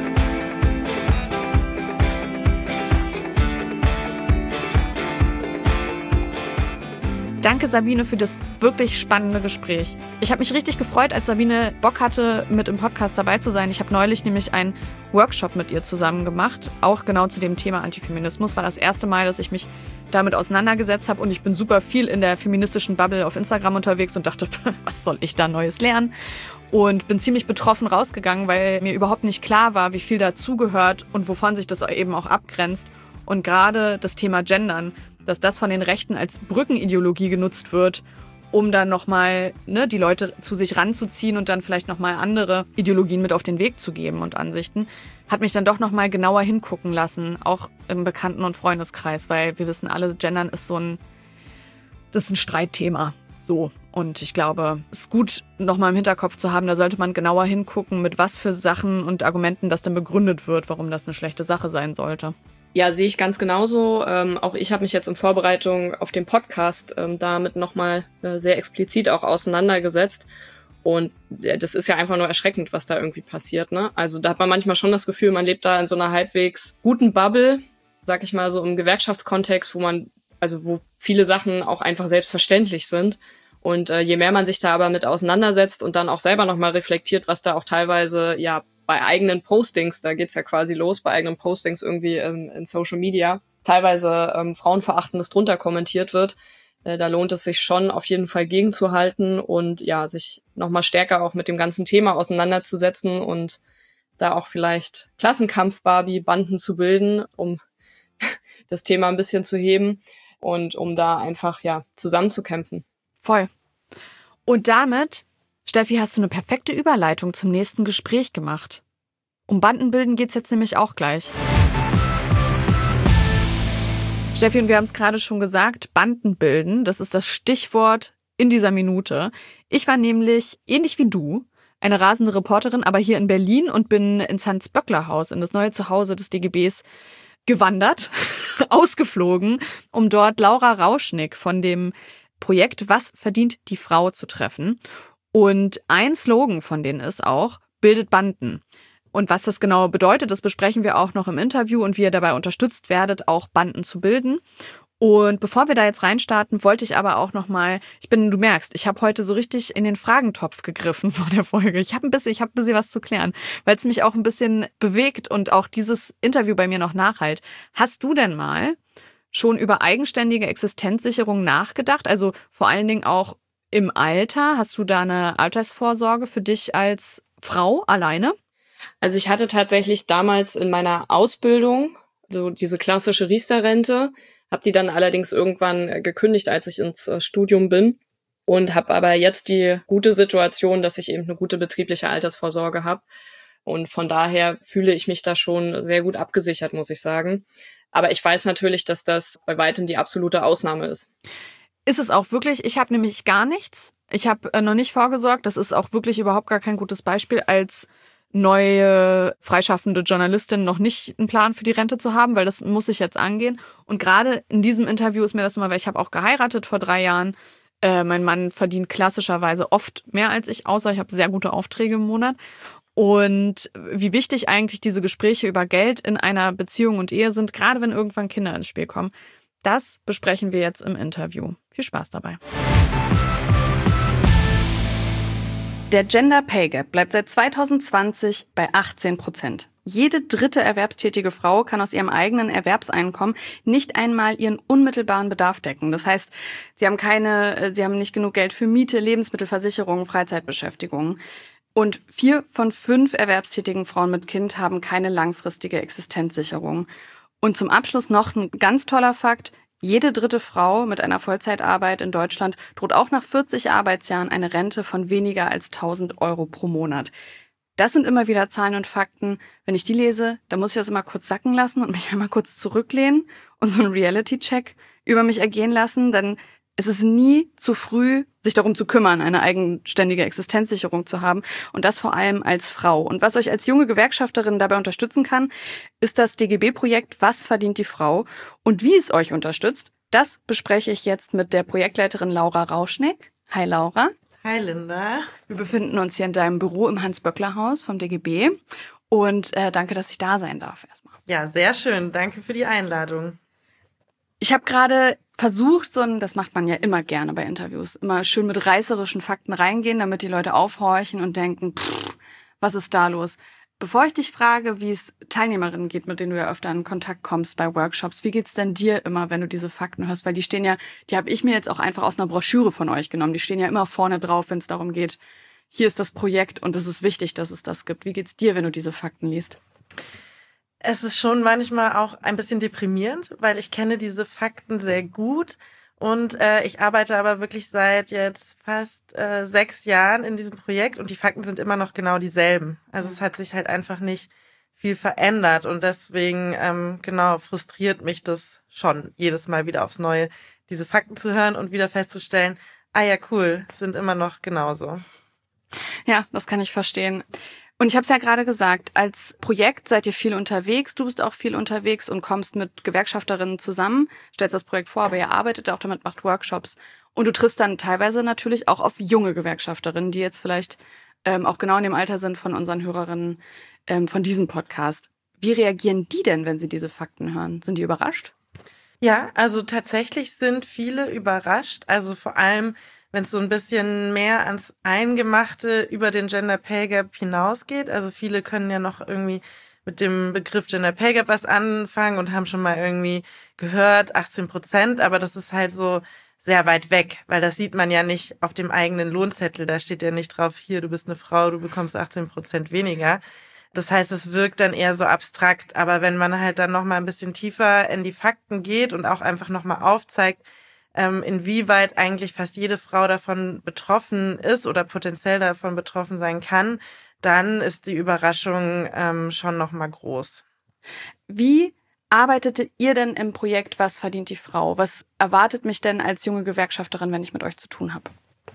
Danke, Sabine, für das wirklich spannende Gespräch. Ich habe mich richtig gefreut, als Sabine Bock hatte, mit im Podcast dabei zu sein. Ich habe neulich nämlich einen Workshop mit ihr zusammen gemacht, auch genau zu dem Thema Antifeminismus. War das erste Mal, dass ich mich damit auseinandergesetzt habe und ich bin super viel in der feministischen Bubble auf Instagram unterwegs und dachte, was soll ich da Neues lernen? Und bin ziemlich betroffen rausgegangen, weil mir überhaupt nicht klar war, wie viel dazugehört und wovon sich das eben auch abgrenzt. Und gerade das Thema Gendern, dass das von den Rechten als Brückenideologie genutzt wird, um dann nochmal die Leute zu sich ranzuziehen und dann vielleicht nochmal andere Ideologien mit auf den Weg zu geben und Ansichten, hat mich dann doch nochmal genauer hingucken lassen, auch im Bekannten- und Freundeskreis, weil wir wissen alle, Gendern ist das ist ein Streitthema. So. Und ich glaube, es ist gut, nochmal im Hinterkopf zu haben, da sollte man genauer hingucken, mit was für Sachen und Argumenten das dann begründet wird, warum das eine schlechte Sache sein sollte. Ja, sehe ich ganz genauso. Auch ich habe mich jetzt in Vorbereitung auf den Podcast damit nochmal sehr explizit auch auseinandergesetzt. Und das ist ja einfach nur erschreckend, was da irgendwie passiert, ne? Also da hat man manchmal schon das Gefühl, man lebt da in so einer halbwegs guten Bubble, sag ich mal so im Gewerkschaftskontext, wo viele Sachen auch einfach selbstverständlich sind. Und je mehr man sich da aber mit auseinandersetzt und dann auch selber nochmal reflektiert, was da auch teilweise bei eigenen Postings, da geht's ja quasi los, bei eigenen Postings irgendwie in Social Media, teilweise Frauenverachtendes drunter kommentiert wird, da lohnt es sich schon auf jeden Fall gegenzuhalten und sich nochmal stärker auch mit dem ganzen Thema auseinanderzusetzen und da auch vielleicht Klassenkampf-Barbie-Banden zu bilden, um das Thema ein bisschen zu heben und um da einfach zusammenzukämpfen. Voll. Und damit, Steffi, hast du eine perfekte Überleitung zum nächsten Gespräch gemacht. Um Bandenbilden geht's jetzt nämlich auch gleich. Steffi, und wir haben es gerade schon gesagt, Bandenbilden, das ist das Stichwort in dieser Minute. Ich war nämlich, ähnlich wie du, eine rasende Reporterin, aber hier in Berlin und bin ins Hans-Böckler-Haus, in das neue Zuhause des DGBs, gewandert, ausgeflogen, um dort Laura Rauschnick von dem Projekt Was verdient die Frau zu treffen. Und ein Slogan von denen ist auch, bildet Banden. Und was das genau bedeutet, das besprechen wir auch noch im Interview und wie ihr dabei unterstützt werdet, auch Banden zu bilden. Und bevor wir da jetzt reinstarten, wollte ich aber auch nochmal, du merkst, ich habe heute so richtig in den Fragentopf gegriffen vor der Folge. Ich habe ein bisschen was zu klären, weil es mich auch ein bisschen bewegt und auch dieses Interview bei mir noch nachhalt. Hast du denn mal schon über eigenständige Existenzsicherung nachgedacht? Also vor allen Dingen auch im Alter. Hast du da eine Altersvorsorge für dich als Frau alleine? Also ich hatte tatsächlich damals in meiner Ausbildung so diese klassische Riester-Rente, habe die dann allerdings irgendwann gekündigt, als ich ins Studium bin und habe aber jetzt die gute Situation, dass ich eben eine gute betriebliche Altersvorsorge habe. Und von daher fühle ich mich da schon sehr gut abgesichert, muss ich sagen. Aber ich weiß natürlich, dass das bei weitem die absolute Ausnahme ist. Ist es auch wirklich. Ich habe nämlich gar nichts. Ich habe noch nicht vorgesorgt. Das ist auch wirklich überhaupt gar kein gutes Beispiel, als neue freischaffende Journalistin noch nicht einen Plan für die Rente zu haben, weil das muss ich jetzt angehen. Und gerade in diesem Interview ist mir das immer, weil ich habe auch geheiratet vor 3 Jahren. Mein Mann verdient klassischerweise oft mehr als ich, außer ich habe sehr gute Aufträge im Monat. Und wie wichtig eigentlich diese Gespräche über Geld in einer Beziehung und Ehe sind, gerade wenn irgendwann Kinder ins Spiel kommen. Das besprechen wir jetzt im Interview. Viel Spaß dabei. Der Gender Pay Gap bleibt seit 2020 bei 18%. Jede dritte erwerbstätige Frau kann aus ihrem eigenen Erwerbseinkommen nicht einmal ihren unmittelbaren Bedarf decken. Das heißt, sie haben nicht genug Geld für Miete, Lebensmittelversicherung, Freizeitbeschäftigung. Und 4 von 5 erwerbstätigen Frauen mit Kind haben keine langfristige Existenzsicherung. Und zum Abschluss noch ein ganz toller Fakt: Jede dritte Frau mit einer Vollzeitarbeit in Deutschland droht auch nach 40 Arbeitsjahren eine Rente von weniger als 1.000 Euro pro Monat. Das sind immer wieder Zahlen und Fakten. Wenn ich die lese, dann muss ich das immer kurz sacken lassen und mich einmal kurz zurücklehnen und so einen Reality-Check über mich ergehen lassen. Denn es ist nie zu früh, sich darum zu kümmern, eine eigenständige Existenzsicherung zu haben und das vor allem als Frau. Und was euch als junge Gewerkschafterin dabei unterstützen kann, ist das DGB-Projekt Was verdient die Frau? Und wie es euch unterstützt, das bespreche ich jetzt mit der Projektleiterin Laura Rauschneck. Hi Laura. Hi Linda. Wir befinden uns hier in deinem Büro im Hans-Böckler-Haus vom DGB und danke, dass ich da sein darf erstmal. Ja, sehr schön. Danke für die Einladung. Ich habe gerade versucht, das macht man ja immer gerne bei Interviews, immer schön mit reißerischen Fakten reingehen, damit die Leute aufhorchen und denken, was ist da los? Bevor ich dich frage, wie es Teilnehmerinnen geht, mit denen du ja öfter in Kontakt kommst bei Workshops, wie geht's denn dir immer, wenn du diese Fakten hörst? Weil die habe ich mir jetzt auch einfach aus einer Broschüre von euch genommen. Die stehen ja immer vorne drauf, wenn es darum geht, hier ist das Projekt und es ist wichtig, dass es das gibt. Wie geht's dir, wenn du diese Fakten liest? Es ist schon manchmal auch ein bisschen deprimierend, weil ich kenne diese Fakten sehr gut und ich arbeite aber wirklich seit jetzt fast 6 Jahren in diesem Projekt und die Fakten sind immer noch genau dieselben. Also es hat sich halt einfach nicht viel verändert und deswegen frustriert mich das schon jedes Mal wieder aufs Neue, diese Fakten zu hören und wieder festzustellen, ah ja cool, sind immer noch genauso. Ja, das kann ich verstehen. Und ich habe es ja gerade gesagt, als Projekt seid ihr viel unterwegs, du bist auch viel unterwegs und kommst mit Gewerkschafterinnen zusammen, stellst das Projekt vor, aber ihr arbeitet auch damit, macht Workshops. Und du triffst dann teilweise natürlich auch auf junge Gewerkschafterinnen, die jetzt vielleicht auch genau in dem Alter sind von unseren Hörerinnen von diesem Podcast. Wie reagieren die denn, wenn sie diese Fakten hören? Sind die überrascht? Ja, also tatsächlich sind viele überrascht, also vor allem wenn es so ein bisschen mehr ans Eingemachte über den Gender Pay Gap hinausgeht. Also viele können ja noch irgendwie mit dem Begriff Gender Pay Gap was anfangen und haben schon mal irgendwie gehört, 18%, aber das ist halt so sehr weit weg, weil das sieht man ja nicht auf dem eigenen Lohnzettel. Da steht ja nicht drauf, hier, du bist eine Frau, du bekommst 18% weniger. Das heißt, es wirkt dann eher so abstrakt. Aber wenn man halt dann noch mal ein bisschen tiefer in die Fakten geht und auch einfach noch mal aufzeigt, inwieweit eigentlich fast jede Frau davon betroffen ist oder potenziell davon betroffen sein kann, dann ist die Überraschung schon noch mal groß. Wie arbeitet ihr denn im Projekt Was verdient die Frau? Was erwartet mich denn als junge Gewerkschafterin, wenn ich mit euch zu tun habe?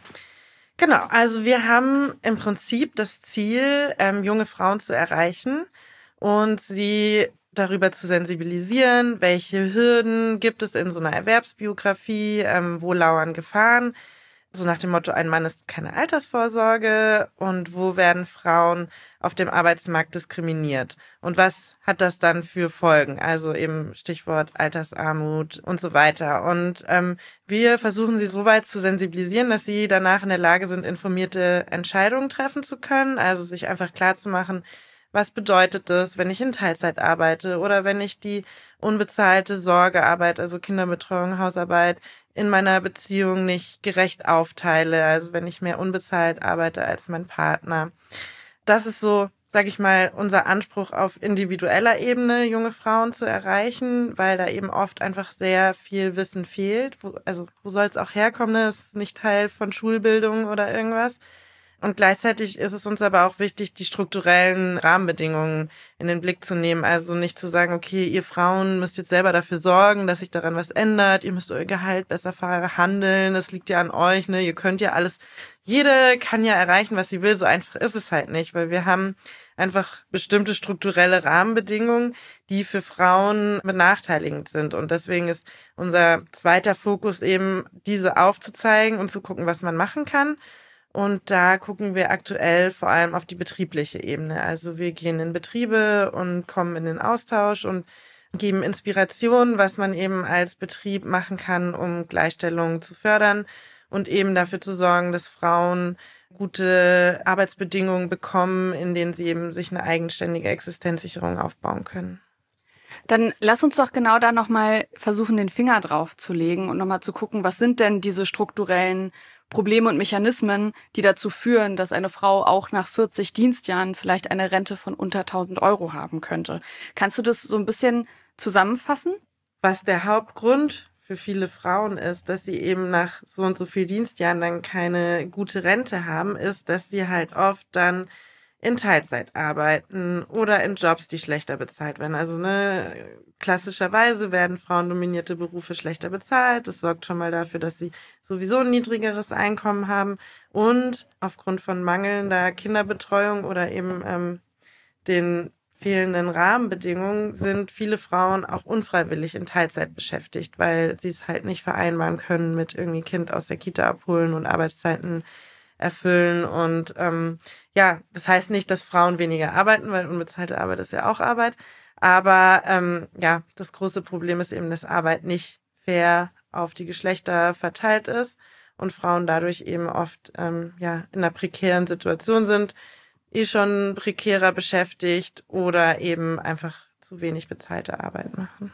Genau, also wir haben im Prinzip das Ziel, junge Frauen zu erreichen und sie darüber zu sensibilisieren, welche Hürden gibt es in so einer Erwerbsbiografie, wo lauern Gefahren, so nach dem Motto, ein Mann ist keine Altersvorsorge und wo werden Frauen auf dem Arbeitsmarkt diskriminiert und was hat das dann für Folgen, also eben Stichwort Altersarmut und so weiter. Und wir versuchen sie so weit zu sensibilisieren, dass sie danach in der Lage sind, informierte Entscheidungen treffen zu können, also sich einfach klarzumachen, was bedeutet das, wenn ich in Teilzeit arbeite oder wenn ich die unbezahlte Sorgearbeit, also Kinderbetreuung, Hausarbeit in meiner Beziehung nicht gerecht aufteile, also wenn ich mehr unbezahlt arbeite als mein Partner. Das ist so, sage ich mal, unser Anspruch auf individueller Ebene, junge Frauen zu erreichen, weil da eben oft einfach sehr viel Wissen fehlt. Wo soll es auch herkommen? Das ist nicht Teil von Schulbildung oder irgendwas. Und gleichzeitig ist es uns aber auch wichtig, die strukturellen Rahmenbedingungen in den Blick zu nehmen. Also nicht zu sagen, okay, ihr Frauen müsst jetzt selber dafür sorgen, dass sich daran was ändert. Ihr müsst euer Gehalt besser verhandeln. Das liegt ja an euch, ne? Ihr könnt ja alles, jede kann ja erreichen, was sie will. So einfach ist es halt nicht, weil wir haben einfach bestimmte strukturelle Rahmenbedingungen, die für Frauen benachteiligend sind. Und deswegen ist unser zweiter Fokus eben, diese aufzuzeigen und zu gucken, was man machen kann. Und da gucken wir aktuell vor allem auf die betriebliche Ebene. Also wir gehen in Betriebe und kommen in den Austausch und geben Inspiration, was man eben als Betrieb machen kann, um Gleichstellung zu fördern und eben dafür zu sorgen, dass Frauen gute Arbeitsbedingungen bekommen, in denen sie eben sich eine eigenständige Existenzsicherung aufbauen können. Dann lass uns doch genau da nochmal versuchen, den Finger drauf zu legen und nochmal zu gucken, was sind denn diese strukturellen Probleme und Mechanismen, die dazu führen, dass eine Frau auch nach 40 Dienstjahren vielleicht eine Rente von unter 1.000 € haben könnte. Kannst du das so ein bisschen zusammenfassen? Was der Hauptgrund für viele Frauen ist, dass sie eben nach so und so viel Dienstjahren dann keine gute Rente haben, ist, dass sie halt oft dann in Teilzeit arbeiten oder in Jobs, die schlechter bezahlt werden. Also klassischerweise werden frauendominierte Berufe schlechter bezahlt. Das sorgt schon mal dafür, dass sie sowieso ein niedrigeres Einkommen haben. Und aufgrund von mangelnder Kinderbetreuung oder eben den fehlenden Rahmenbedingungen sind viele Frauen auch unfreiwillig in Teilzeit beschäftigt, weil sie es halt nicht vereinbaren können mit irgendwie Kind aus der Kita abholen und Arbeitszeiten erfüllen. Und das heißt nicht, dass Frauen weniger arbeiten, weil unbezahlte Arbeit ist ja auch Arbeit. Aber das große Problem ist eben, dass Arbeit nicht fair auf die Geschlechter verteilt ist und Frauen dadurch eben oft in einer prekären Situation sind, schon prekärer beschäftigt oder eben einfach zu wenig bezahlte Arbeit machen.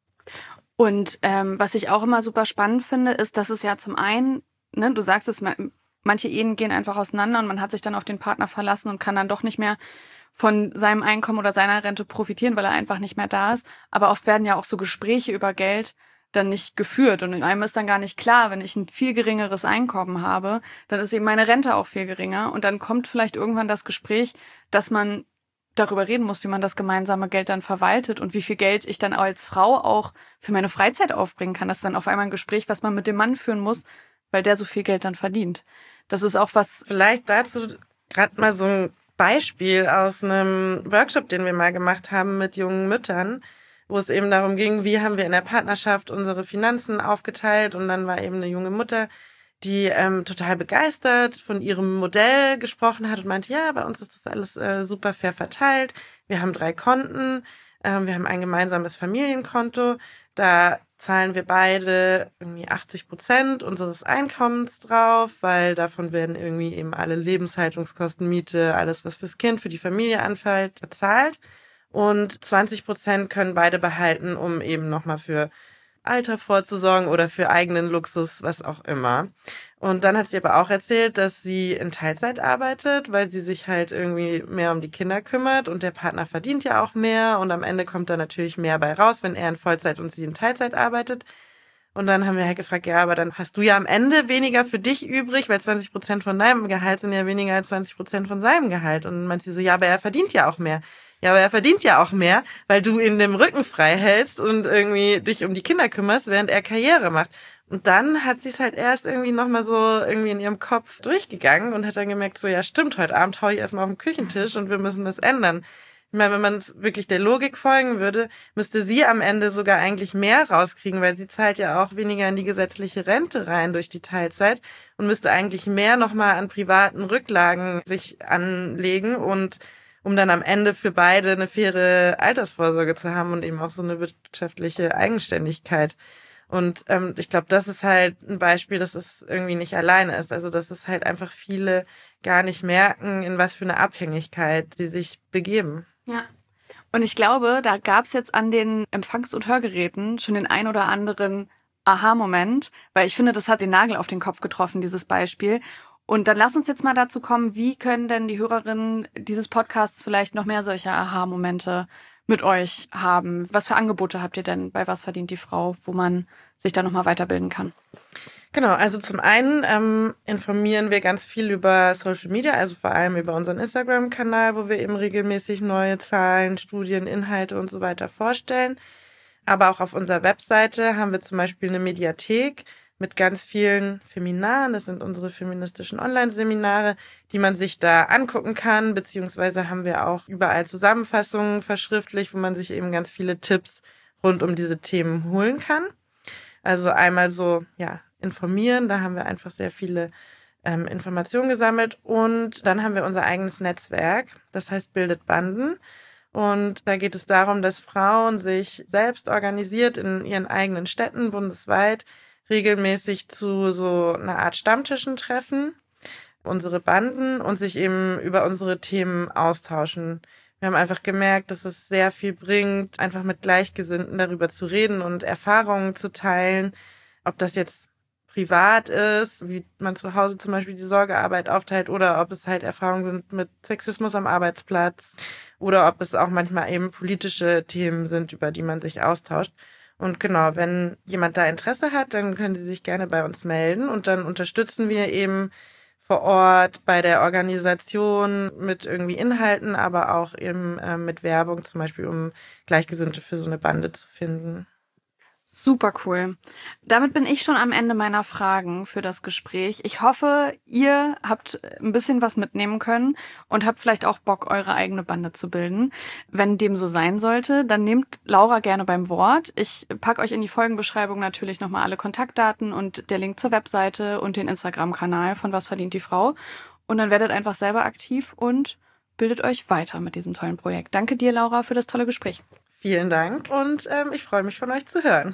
Und was ich auch immer super spannend finde, ist, dass es ja zum einen, ne, du sagst es, manche Ehen gehen einfach auseinander und man hat sich dann auf den Partner verlassen und kann dann doch nicht mehr von seinem Einkommen oder seiner Rente profitieren, weil er einfach nicht mehr da ist. Aber oft werden ja auch so Gespräche über Geld dann nicht geführt. Und einem ist dann gar nicht klar, wenn ich ein viel geringeres Einkommen habe, dann ist eben meine Rente auch viel geringer. Und dann kommt vielleicht irgendwann das Gespräch, dass man darüber reden muss, wie man das gemeinsame Geld dann verwaltet und wie viel Geld ich dann als Frau auch für meine Freizeit aufbringen kann. Das ist dann auf einmal ein Gespräch, was man mit dem Mann führen muss, weil der so viel Geld dann verdient. Das ist auch was... Vielleicht dazu gerade mal so ein Beispiel aus einem Workshop, den wir mal gemacht haben mit jungen Müttern, wo es eben darum ging, wie haben wir in der Partnerschaft unsere Finanzen aufgeteilt. Und dann war eben eine junge Mutter, die total begeistert von ihrem Modell gesprochen hat und meinte, ja, bei uns ist das alles super fair verteilt. Wir haben 3 Konten, wir haben ein gemeinsames Familienkonto. Da zahlen wir beide irgendwie 80% unseres Einkommens drauf, weil davon werden irgendwie eben alle Lebenshaltungskosten, Miete, alles, was fürs Kind, für die Familie anfällt, bezahlt. Und 20% können beide behalten, um eben nochmal für Alter vorzusorgen oder für eigenen Luxus, was auch immer. Und dann hat sie aber auch erzählt, dass sie in Teilzeit arbeitet, weil sie sich halt irgendwie mehr um die Kinder kümmert und der Partner verdient ja auch mehr und am Ende kommt da natürlich mehr bei raus, wenn er in Vollzeit und sie in Teilzeit arbeitet. Und dann haben wir halt gefragt, ja, aber dann hast du ja am Ende weniger für dich übrig, weil 20% von deinem Gehalt sind ja weniger als 20% von seinem Gehalt. Und dann meinte sie so, ja, aber er verdient ja auch mehr. Ja, aber er verdient ja auch mehr, weil du ihn dem Rücken frei hältst und irgendwie dich um die Kinder kümmerst, während er Karriere macht. Und dann hat sie es halt erst irgendwie nochmal so irgendwie in ihrem Kopf durchgegangen und hat dann gemerkt, so ja stimmt, heute Abend hau ich erstmal auf den Küchentisch und wir müssen das ändern. Ich meine, wenn man wirklich der Logik folgen würde, müsste sie am Ende sogar eigentlich mehr rauskriegen, weil sie zahlt ja auch weniger in die gesetzliche Rente rein durch die Teilzeit und müsste eigentlich mehr nochmal an privaten Rücklagen sich anlegen und um dann am Ende für beide eine faire Altersvorsorge zu haben und eben auch so eine wirtschaftliche Eigenständigkeit. Und ich glaube, das ist halt ein Beispiel, dass es irgendwie nicht alleine ist. Also dass es halt einfach viele gar nicht merken, in was für eine Abhängigkeit sie sich begeben. Ja. Und ich glaube, da gab es jetzt an den Empfangs- und Hörgeräten schon den ein oder anderen Aha-Moment, weil ich finde, das hat den Nagel auf den Kopf getroffen, dieses Beispiel. Und dann lass uns jetzt mal dazu kommen, wie können denn die Hörerinnen dieses Podcasts vielleicht noch mehr solcher Aha-Momente mit euch haben? Was für Angebote habt ihr denn bei Was verdient die Frau, wo man sich da nochmal weiterbilden kann? Genau, also zum einen informieren wir ganz viel über Social Media, also vor allem über unseren Instagram-Kanal, wo wir eben regelmäßig neue Zahlen, Studien, Inhalte und so weiter vorstellen. Aber auch auf unserer Webseite haben wir zum Beispiel eine Mediathek mit ganz vielen Feminaren. Das sind unsere feministischen Online-Seminare, die man sich da angucken kann, beziehungsweise haben wir auch überall Zusammenfassungen verschriftlicht, wo man sich eben ganz viele Tipps rund um diese Themen holen kann. Also einmal so, ja, informieren, da haben wir einfach sehr viele Informationen gesammelt und dann haben wir unser eigenes Netzwerk, das heißt Bildet Banden. Und da geht es darum, dass Frauen sich selbst organisiert in ihren eigenen Städten bundesweit regelmäßig zu so einer Art Stammtischen treffen, unsere Banden und sich eben über unsere Themen austauschen. Wir haben einfach gemerkt, dass es sehr viel bringt, einfach mit Gleichgesinnten darüber zu reden und Erfahrungen zu teilen, ob das jetzt privat ist, wie man zu Hause zum Beispiel die Sorgearbeit aufteilt oder ob es halt Erfahrungen sind mit Sexismus am Arbeitsplatz oder ob es auch manchmal eben politische Themen sind, über die man sich austauscht. Und genau, wenn jemand da Interesse hat, dann können Sie sich gerne bei uns melden und dann unterstützen wir eben vor Ort, bei der Organisation mit irgendwie Inhalten, aber auch eben mit Werbung, zum Beispiel, um Gleichgesinnte für so eine Bande zu finden. Super cool. Damit bin ich schon am Ende meiner Fragen für das Gespräch. Ich hoffe, ihr habt ein bisschen was mitnehmen können und habt vielleicht auch Bock, eure eigene Bande zu bilden. Wenn dem so sein sollte, dann nehmt Laura gerne beim Wort. Ich packe euch in die Folgenbeschreibung natürlich nochmal alle Kontaktdaten und der Link zur Webseite und den Instagram-Kanal von Was verdient die Frau. Und dann werdet einfach selber aktiv und bildet euch weiter mit diesem tollen Projekt. Danke dir, Laura, für das tolle Gespräch. Vielen Dank und ich freue mich, von euch zu hören.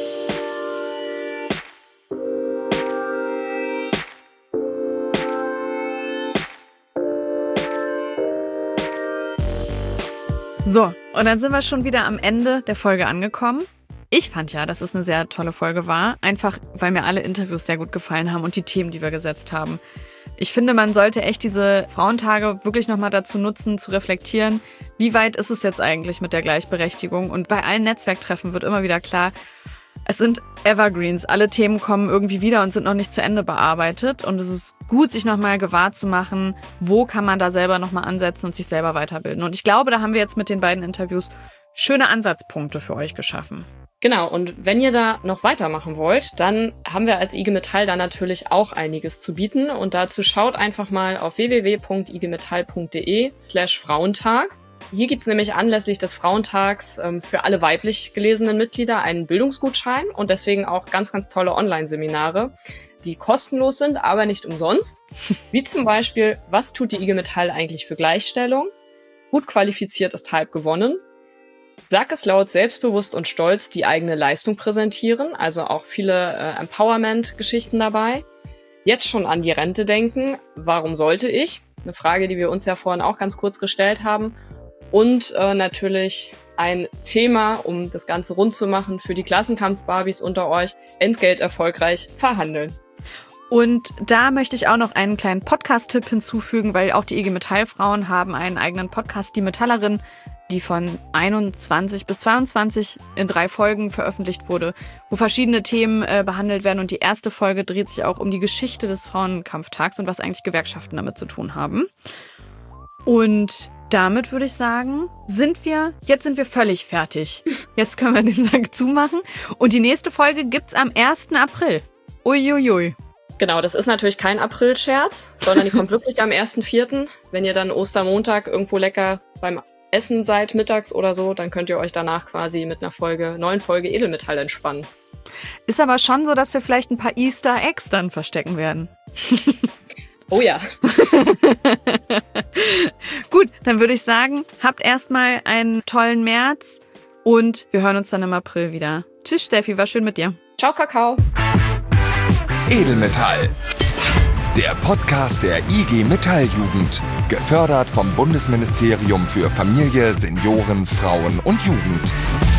So, und dann sind wir schon wieder am Ende der Folge angekommen. Ich fand ja, dass es eine sehr tolle Folge war, einfach weil mir alle Interviews sehr gut gefallen haben und die Themen, die wir gesetzt haben. Ich finde, man sollte echt diese Frauentage wirklich nochmal dazu nutzen, zu reflektieren, wie weit ist es jetzt eigentlich mit der Gleichberechtigung. Und bei allen Netzwerktreffen wird immer wieder klar, es sind Evergreens. Alle Themen kommen irgendwie wieder und sind noch nicht zu Ende bearbeitet. Und es ist gut, sich nochmal gewahr zu machen, wo kann man da selber nochmal ansetzen und sich selber weiterbilden. Und ich glaube, da haben wir jetzt mit den beiden Interviews schöne Ansatzpunkte für euch geschaffen. Genau, und wenn ihr da noch weitermachen wollt, dann haben wir als IG Metall da natürlich auch einiges zu bieten. Und dazu schaut einfach mal auf www.igmetall.de/Frauentag. Hier gibt's nämlich anlässlich des Frauentags für alle weiblich gelesenen Mitglieder einen Bildungsgutschein und deswegen auch ganz, ganz tolle Online-Seminare, die kostenlos sind, aber nicht umsonst. Wie zum Beispiel, was tut die IG Metall eigentlich für Gleichstellung? Gut qualifiziert ist halb gewonnen. Sag es laut, selbstbewusst und stolz die eigene Leistung präsentieren, also auch viele Empowerment-Geschichten dabei. Jetzt schon an die Rente denken, warum sollte ich? Eine Frage, die wir uns ja vorhin auch ganz kurz gestellt haben. Und natürlich ein Thema, um das Ganze rund zu machen für die Klassenkampf-Barbies unter euch, Entgelt erfolgreich verhandeln. Und da möchte ich auch noch einen kleinen Podcast-Tipp hinzufügen, weil auch die IG Metall-Frauen haben einen eigenen Podcast, die Metallerin, die von 21 bis 22 in 3 Folgen veröffentlicht wurde, wo verschiedene Themen behandelt werden. Und die erste Folge dreht sich auch um die Geschichte des Frauenkampftags und was eigentlich Gewerkschaften damit zu tun haben. Und damit würde ich sagen, sind wir völlig fertig. Jetzt können wir den Sack zumachen. Und die nächste Folge gibt's am 1. April. Uiuiui. Genau, das ist natürlich kein April-Scherz, sondern die kommt wirklich am 1.4. Wenn ihr dann Ostermontag irgendwo lecker beim Essen seid, mittags oder so, dann könnt ihr euch danach quasi mit einer neuen Folge Edelmetall entspannen. Ist aber schon so, dass wir vielleicht ein paar Easter Eggs dann verstecken werden. Oh ja. Gut, dann würde ich sagen, habt erstmal einen tollen März und wir hören uns dann im April wieder. Tschüss, Steffi, war schön mit dir. Ciao, Kakao. Edelmetall. Der Podcast der IG Metalljugend. Gefördert vom Bundesministerium für Familie, Senioren, Frauen und Jugend.